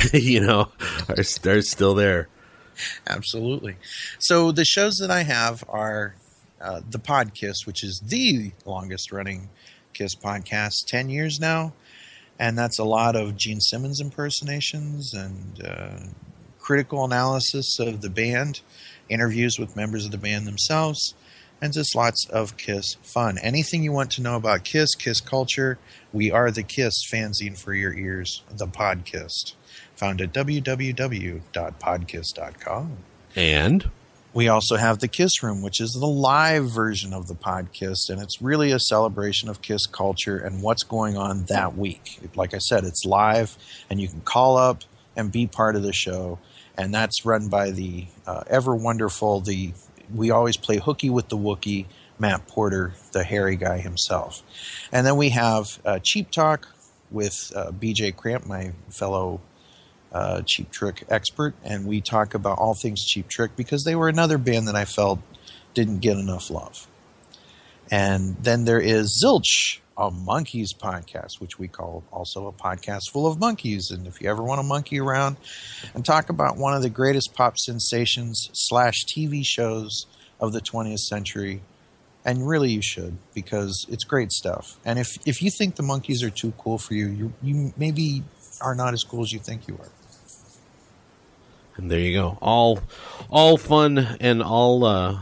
are still there. Absolutely. So the shows that I have are the Podkiss, which is the longest running Kiss podcast, 10 years now. And that's a lot of Gene Simmons impersonations and critical analysis of the band, interviews with members of the band themselves, and just lots of Kiss fun. Anything you want to know about Kiss, Kiss culture, we are the Kiss fanzine for your ears, the Podkiss, found at www.podkiss.com. And we also have the Kiss Room, which is the live version of the Podkiss, and it's really a celebration of Kiss culture and what's going on that week. Like I said, it's live, and you can call up and be part of the show, and that's run by the ever wonderful, the we always play hooky with the Wookiee, Matt Porter, the hairy guy himself. And then we have Cheap Talk with BJ Cramp, my fellow Cheap Trick expert, and we talk about all things Cheap Trick because they were another band that I felt didn't get enough love. And then there is Zilch, a Monkeys podcast, which we call also a podcast full of monkeys. And if you ever want to monkey around and talk about one of the greatest pop sensations / TV shows of the 20th century, and really you should, because it's great stuff. And if you think the Monkeys are too cool for you, you maybe are not as cool as you think you are. And there you go. All fun and all,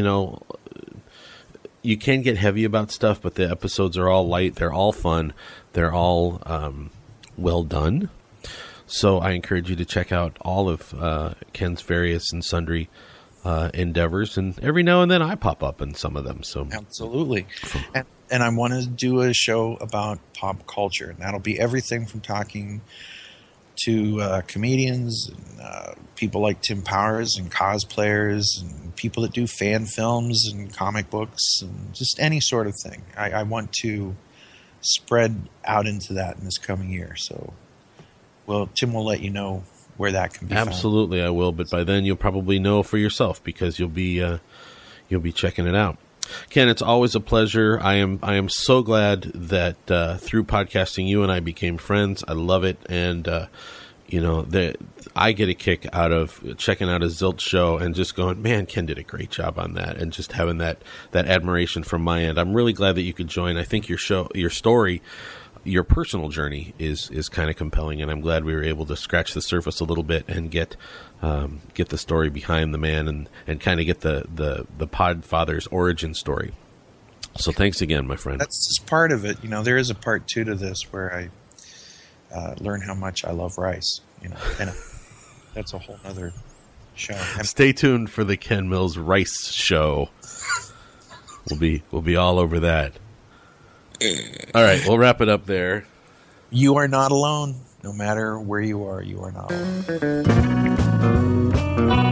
you can get heavy about stuff, but the episodes are all light. They're all fun. They're all well done. So I encourage you to check out all of Ken's various and sundry endeavors. And every now and then I pop up in some of them. So absolutely. And I want to do a show about pop culture. And that'll be everything from talking to comedians and people like Tim Powers and cosplayers and people that do fan films and comic books and just any sort of thing. I want to spread out into that in this coming year. So, Tim will let you know where that can be found. Absolutely, I will. But by then you'll probably know for yourself because you'll be checking it out. Ken, it's always a pleasure. I am so glad that through podcasting you and I became friends. I love it, and I get a kick out of checking out a Zilch show and just going, man, Ken did a great job on that, and just having that admiration from my end. I'm really glad that you could join. I think your story, your personal journey is kind of compelling, and I'm glad we were able to scratch the surface a little bit and get the story behind the man and kind of get the Podfather's origin story. So thanks again, my friend. That's just part of it. There is a part 2 to this where I learn how much I love rice. And that's a whole other show. Stay tuned for the Ken Mills Rice Show. We'll be all over that. All right, we'll wrap it up there. You are not alone. No matter where you are not alone.